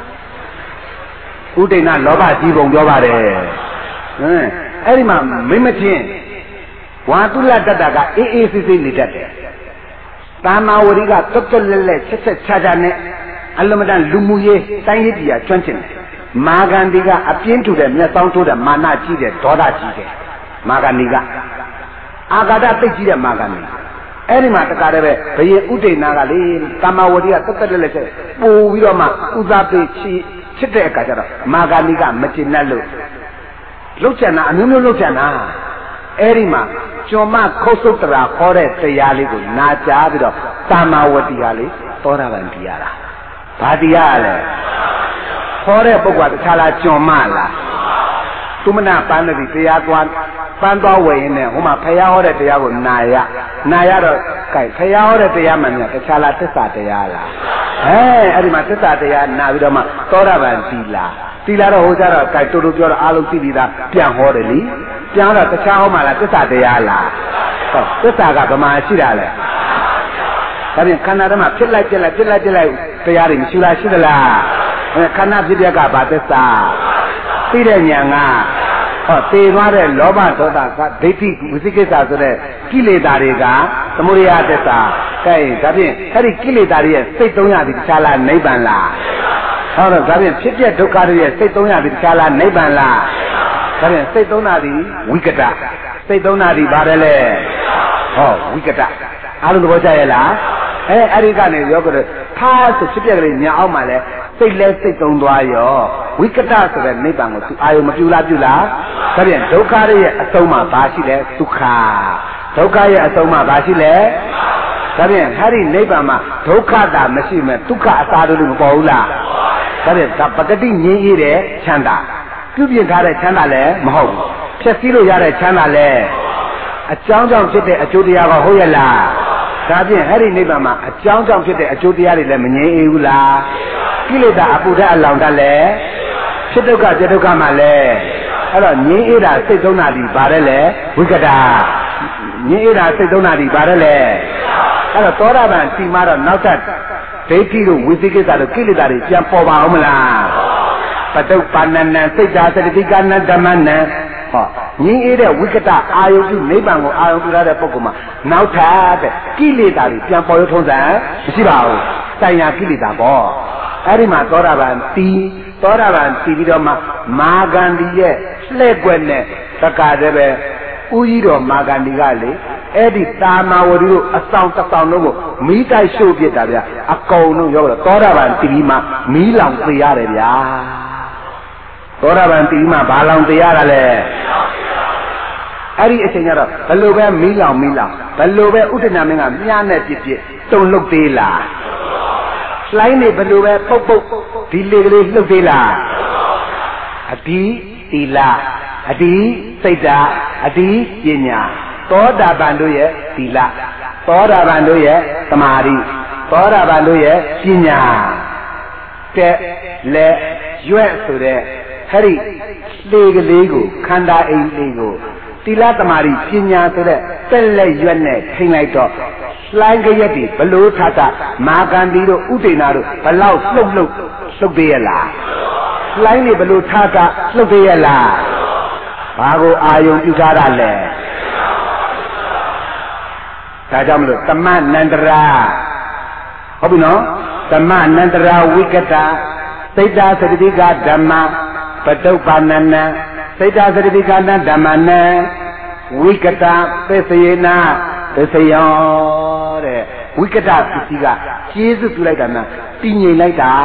ဥဒိဏလောဘကြီးပုံပြောပါတယ်အဲ့ဒီမှာမိမချင်းဝါတုလတတ္တကအေးဆေးဆေးနေတတ်တယ်သာမာဝတိကတွတ်တွတ်လက်လက်ချက်ချာနဲ့အလမတန်လူမှုရေးတိုင်းရေးပြည်ကျွမ်းကျင်တယ်မာဂန္ဒီကအပြင်းထူတဲ့မျက်စောင်းထိုးတဲ့မာနကြီးတဲ့ဒေါသကြီးတဲ့မာဂန္ဒီကအာဃာတသိကြီးတဲ့မာဂန္ဒီအဲ့ဒီမှာတခါတည်းပဲဘယင်ဥဒိဏကလေသာမာဝတိကတွတ်တွတ်လက်လက်ချက်ပို့ပြီးတော့မှဥသာပေချစ်တဲ့အခါကျတော့မာဂန္ဒီကမကျင်တတ်လို့လှုပ်ချင်တာအမျိုးမျိုးလှုပ်ချင်တာအဲ့ဒီမှာကျော်မခုတ်ဆုတ်တရာခေါ်တဲ့တရားလေးကိုနာကြားပြီးတော့သာမာဝတိကလေသောတာပန်တရားလားဘာတရားလဲခေါ်တဲ့ပုဂ္ဂိုလ်ကတခြားလားကျော်မလားသူမနာပန်းတဲ့တရားသွားပန်းသွားဝယ်ရင်လည်းဟိုမှာဖယားဟောတဲ့တရားကိုနာရတော့ကဲဖယားဟောတဲ့တရားမှများတခြားလားသစ္စာတရားလားအဲ့ဒီမှာသစ္စာတရားနာပြီးတော့မှသောတာပန်သီလာတော့ဟိုကြတော့ကဲတူတူပြောတော့အားလုံးသိပြီးသားပြန်ဟောတယ်လीပြန်တော့တခြားဟောမှလားသစ္စာတရားလားသစ္စာကဗမာရှိတာလေဒါပြင်ခန္ဓာဓမ္မဖြစ်လိုက်တရားတွေမရှိလားရှိသလားခန္ဓာဖြစ်ပြကဘာသစ္စာသိတဲ့ဉာဏ်ကသေသွားတဲ့လောဘဒေါသကဒိဋ္ဌိဝိသိကိစ္စဆိုတဲ့ကိလေသာတွေကသမုဒယသစ္စာကဲဒါဖြင့်အဲ့ဒီကိလေသာတွေရဲ့စိတ်300ဒီတခြားလားနိဗ္ဗာန်လားဟောတော့ဒါဖြင့်ဖြစ်ပြဒုက္ခတွေရဲ့စိတ်300ဒီတခြားလားနိဗ္ဗာန်လားဒါဖြင့်စိတ်300ဒီဝိကတစိတ်300ဒီပါတယ်လေဝိကတအားလုံးသဘောကျရဲ့လားအဲ့ဒီကနေရောကြတယ်ထားဆိုဖြစ်ပြကလေးညာအောင်မှလဲစိတ်လဲစိတ်သုံးသွားရောဝိကတဆိုတဲ့နိဗ္ဗာန်ကိုသူအာယုံမပြူလားဒါပြန်ဒုက္ခရဲ့အဆုံးမှာဘာရှိလဲဒုက္ခဒုက္ခရဲ့အဆုံးမှာဘာရှိလဲဒါပြန်ဟာဒီနိဗ္ဗာန်မှာဒုက္ခတာမရှိမဲ့ဒုက္ခအစားတို့မပေါ်ဘူးလားဒါပြန်ဒါပတ္တိငြင်းရတဲ့ချမ်းသာပြုပြင်ထားတဲ့ချမ်းသာလည်းမဟုတ်ဘူးဖြည့်ဆည်းလို့ရတဲ့ချမ်းသာလဲအကြောင်းကြောင့်ဖြစ်တဲ့အကျိုးတရားကဟုတ်ရဲ့လားဒါဖြင့်အဲ့ဒီနိဗ္ဗာန်မှာအကြောင်းကြောင့်ဖြစ်တဲ့အကျိုးတရားတွေလည်းမငြိမ်းအေးဘူးလားကိလေသာအပူဓာတ်အလောင်ဓာတ်လည်းဖြစ်ဒုက္ခပြဒုက္ခမှာလည်းအဲ့တော့ငြိမ်းအေးတာစိတ်သုံးတာဒီပါတယ်လေဝိကတာငြိမ်းအေးတာစိတ်သုံးတာဒီပါတယ်လေအဲ့တော့သောတာပန်ဒီမှာတော့နောက်ထပ်ဒိဋ္ဌိတို့ဝိသိကိစ္စတို့ကိလေသာတွေပြန်ပေါ်ပါအောင်မလားပတုပ္ပန္နနံစိတ်ဓာသတိကနံဓမ္မနံဟောငြင်းအေးတဲ့ဝိကတအာယုပြုနိဗ္ဗာန်ကိုအာယုပြုရတဲ့ပုဂ္ဂိုလ်မှာနောက်ထပ်တဲ့ကိလေသာတွေပြန်ပေါ်ရထုံးစံမရှိပါဘူးတိုင်ယာကိလေသာပေါ့အဲ့ဒီမှာသောတာပန်တီးပြီးတော့မှမာဂန္ဒီရဲ့လှဲ့ွက်နဲ့တက္ကတဲ့ပဲဦးကြီးတော်မာဂန္ဒီကလေအဲ့ဒီတာမာဝရီတို့အဆောင်တစ်ဆောင်လုံးကိုမီးတိုက်ရှို့ပြစ်တာဗျာအကုန်လုံးရောက်တော့သောတာပန်တီးမှမီးလောင်သေရတယ်ဗျာသောတာပန်တီးမှဘာလောင်သေရတာလဲအဲ့ဒီအချိန်ကျတော့ဘယ်လိုပဲမီးလောင်ဘယ်လိုပဲဥဒ္ဒနာမင်းကမြားနဲ့ပြစ်တုံလုတ်သေးလားလှိုင်းနေဘယ်လိုပဲပုတ်ဒီလေကလေးလှုပ်သေးလားအဒီတီလာအဒီစိတ်ဓာအဒီပညာသောတာပန်တို့ရဲ့သီလသောတာပန်တို့ရဲ့သမာဓိသောတာပန်တို့ရဲ့ပညာတဲ့လက်ရွက်ဆိုတဲ့အဲ့ဒီလေကလေးကိုခန္ဓာအိမ်လေးကိုသီလသမာဓိပညာဆိုတဲ့တက်လက်ရွက်နဲ့ထိန်လိုက်တော့လှိုင်းကြရက်တွေဘလို့ထတာမာဂန္ဒီတို့ဥဒိနာတို့ဘလောက်လှုပ်သေးရလားလှိုင်းတွေဘလို့ထတာလှုပ်သေးရလားဘာကိုအာယုံပြုထားတာလဲဒါကြောင့်မလို့သမနန္တရာဟုတ်ပြီနော်သမနန္တရာဝိကတာစိတ်ဓာသတိကဓမ္မပတုပ္ပန္နနံစိတ်ဓာသတိကနဓမ္မနံဝိကတာသစ္စယေနာသစ္စယောတဲ့ဝိကတာပစ္စည်းကကျေးဇူးပြုလိုက်တာနာတည်ငြိမ်လိုက်တာ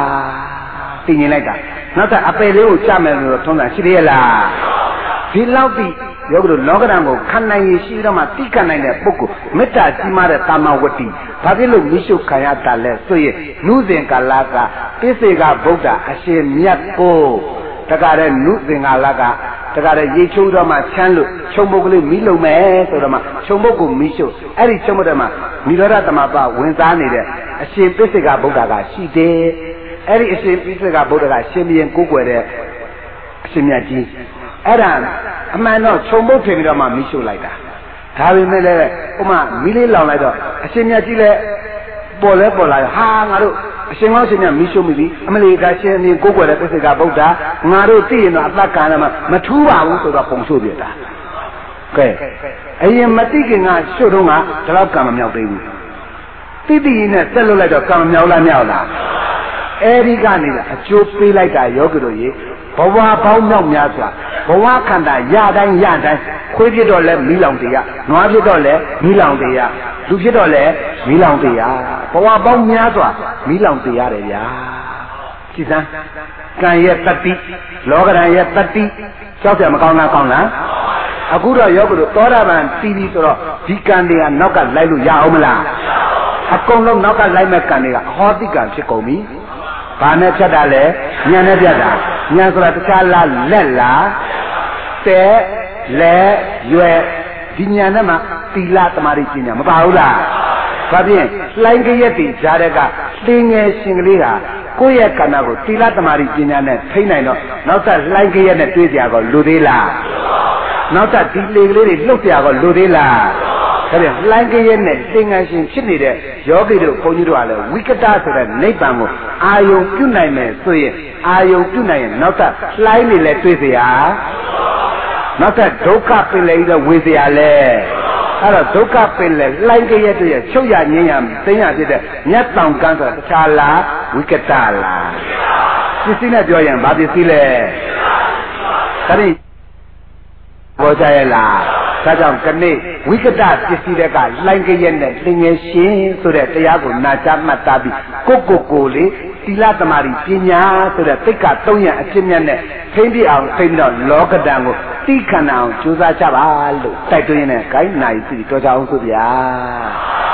နောက်ထပ်အပယ်လေးကိုကြမယ်လို့ထုံးတာရှိသေးရဲ့လားဒီလောက်ပြီးယောဂတို့လောကဓာတ်ကိုခံနိုင်ရရှိတော့မှတိကနိုင်တဲ့ပုဂ္ဂိုလ်မေတ္တာကြီးမားတဲ့တာမဝတ္တိဘာဖြစ်လို့မိရှုခံရတာလဲဆိုရင်နုစဉ်ကာလကပိစေကဗုဒ္ဓအရှင်မြတ်ကိုတကားတဲ့နုစဉ်ကာလကတကားတဲ့ရေချိုးတော့မှချမ်းလို့ခြုံပုတ်ကလေးမီးလုံမယ်ဆိုတော့မှခြုံပုတ်ကိုမိရှုအဲ့ဒီခြုံပုတ်တဲ့မှာနိရောဓသမပဝင်စားနေတဲ့အရှင်ပိစေကဗုဒ္ဓကရှိတယ်အဲ့ဒီအရှင်ပိစေကဗုဒ္ဓကရှင်ဘုရင်ကိုးကွယ်တဲ့အရှင်မြတ်ကြီးအဲ့ဒါအမှန်တော့ခြုံပုတ်ထင်ပြီးတော့မှမိရှုလိုက်တာဒါပေမဲ့လည်းဥမာမီးလေးလောင်လိုက်တော့အရှင်မြတ်ကြီးလည်းပေါ်လာဟာငါတို့အရှင်ကောင်းရှင်မြတ်မိရှုမိပြီအမလီကရှင်အင်းကိုးကွယ်တဲ့ပိစိကဗုဒ္ဓငါတို့သိရင်တော့အသက်ခံရမှာမထူးပါဘူးဆိုတော့ပုံရှုပြတာကဲအရင်မသိခင်ကရှုတော့ကဒီလောက်ကံမမြောက်သေးဘူးသိရင်နဲ့ဆက်လုပ်လိုက်တော့ကံမမြောက်လားအဲဒီကနေအကျိုးပေးလိုက်တာယောဂီတို့ရေဘဝပေါင်းမြောက်များစွာဘဝခန္ဓာရတိုင်းခွေးဖြစ်တော့လဲမီးလောင်တရားနွားဖြစ်တော့လဲမီးလောင်တရားလူဖြစ်တော့လဲမီးလောင်တရားဘဝပေါင်းများစွာမီးလောင်တရားတယ်ဗျာကြည်စမ်းကံရဲ့တတိလောကဓာတ်ရဲ့တတိကြောက်ကြမကောင်းလားအခုတော့ယောဂတို့သောတာပန်တီးပြီးဆိုတော့ဒီကံတွေကနောက်ကလိုက်လို့ရအောင်မလားအကုန်လုံးနောက်ကလိုက်မဲ့ကံတွေကဟောတိကံဖြစ်ကုန်ပြီဘာနဲ့ဖြတ်တာလဲဉာဏ်နဲ့ဖြတ်တာဉာဏ်ဆိုတာတခြားလားလက်လားတဲလဲရွယ်ဒီဉာဏ်နဲ့မှသီလသမာဓိပညာမပါဘူးလားဘာဖြင့်လှိုင်းကြရက်တီကြားတဲ့ကသင်ငယ်ရှင်ကလေးကကိုယ့်ရဲ့ခန္ဓာကိုသီလသမာဓိပညာနဲ့ထိနိုင်တော့နောက်ထပ်လှိုင်းကြရက်နဲ့တွေးကြကောလူသေးလားနောက်ထပ်ဒီလေကလေးတွေလှုပ်ကြကောလူသေးလားဒါပြန်လှိုင်းကြရက်နဲ့သင်ငယ်ရှင်ဖြစ်နေတဲ့ယောဂီတို့ဘုန်းကြီးတို့ကလည်းဝိကတဆိုတဲ့နိဗ္ဗာန်ကိုအာယုံပြုနိုင်မယ်ဆိုရင်အာယုံပြုနိုင်ရင်နောက်ထပ်လှိုင်းနေလဲတွေးเสียနောက်ထပ်ဒုက္ခပင်လေတော့ဝေเสียလဲအဲ့တော့ဒုက္ခပင်လေလှိုင်းကြရက်တွေချုပ်ရငြင်းရသိရဖြစ်တဲ့မြတ်တောင်ကန်းဆိုတာတခြားလားဝိကတလားပစ္စည်းနဲ့ပြောရင်ဘာပစ္စည်းလဲဒါဖြင့်ပေါ်ကြရဲ့လားဒါကြောင့်ကနေ့ဝိကတပစ္စည်းတွေကလှိုင်းကြရက်နဲ့သင်ငယ်ရှင်ဆိုတဲ့တရားကိုနာကြားမှတ်သားပြီးကိုလေးသီလသမာဓိပညာဆိုတဲ့သိက္ခာ3ရပ်အဖြစ်မြတ်နဲ့ထိမ့်ပြအောင်ထိမ့်ပြီးတော့လောကဓာတ်ကိုသိခဏအောင်ကြိုးစားကြပါလို့တိုက်တွန်းရင်းနဲ့ဂိုင်းနိုင်စီတော်ကြအောင်ဆိုဗျာ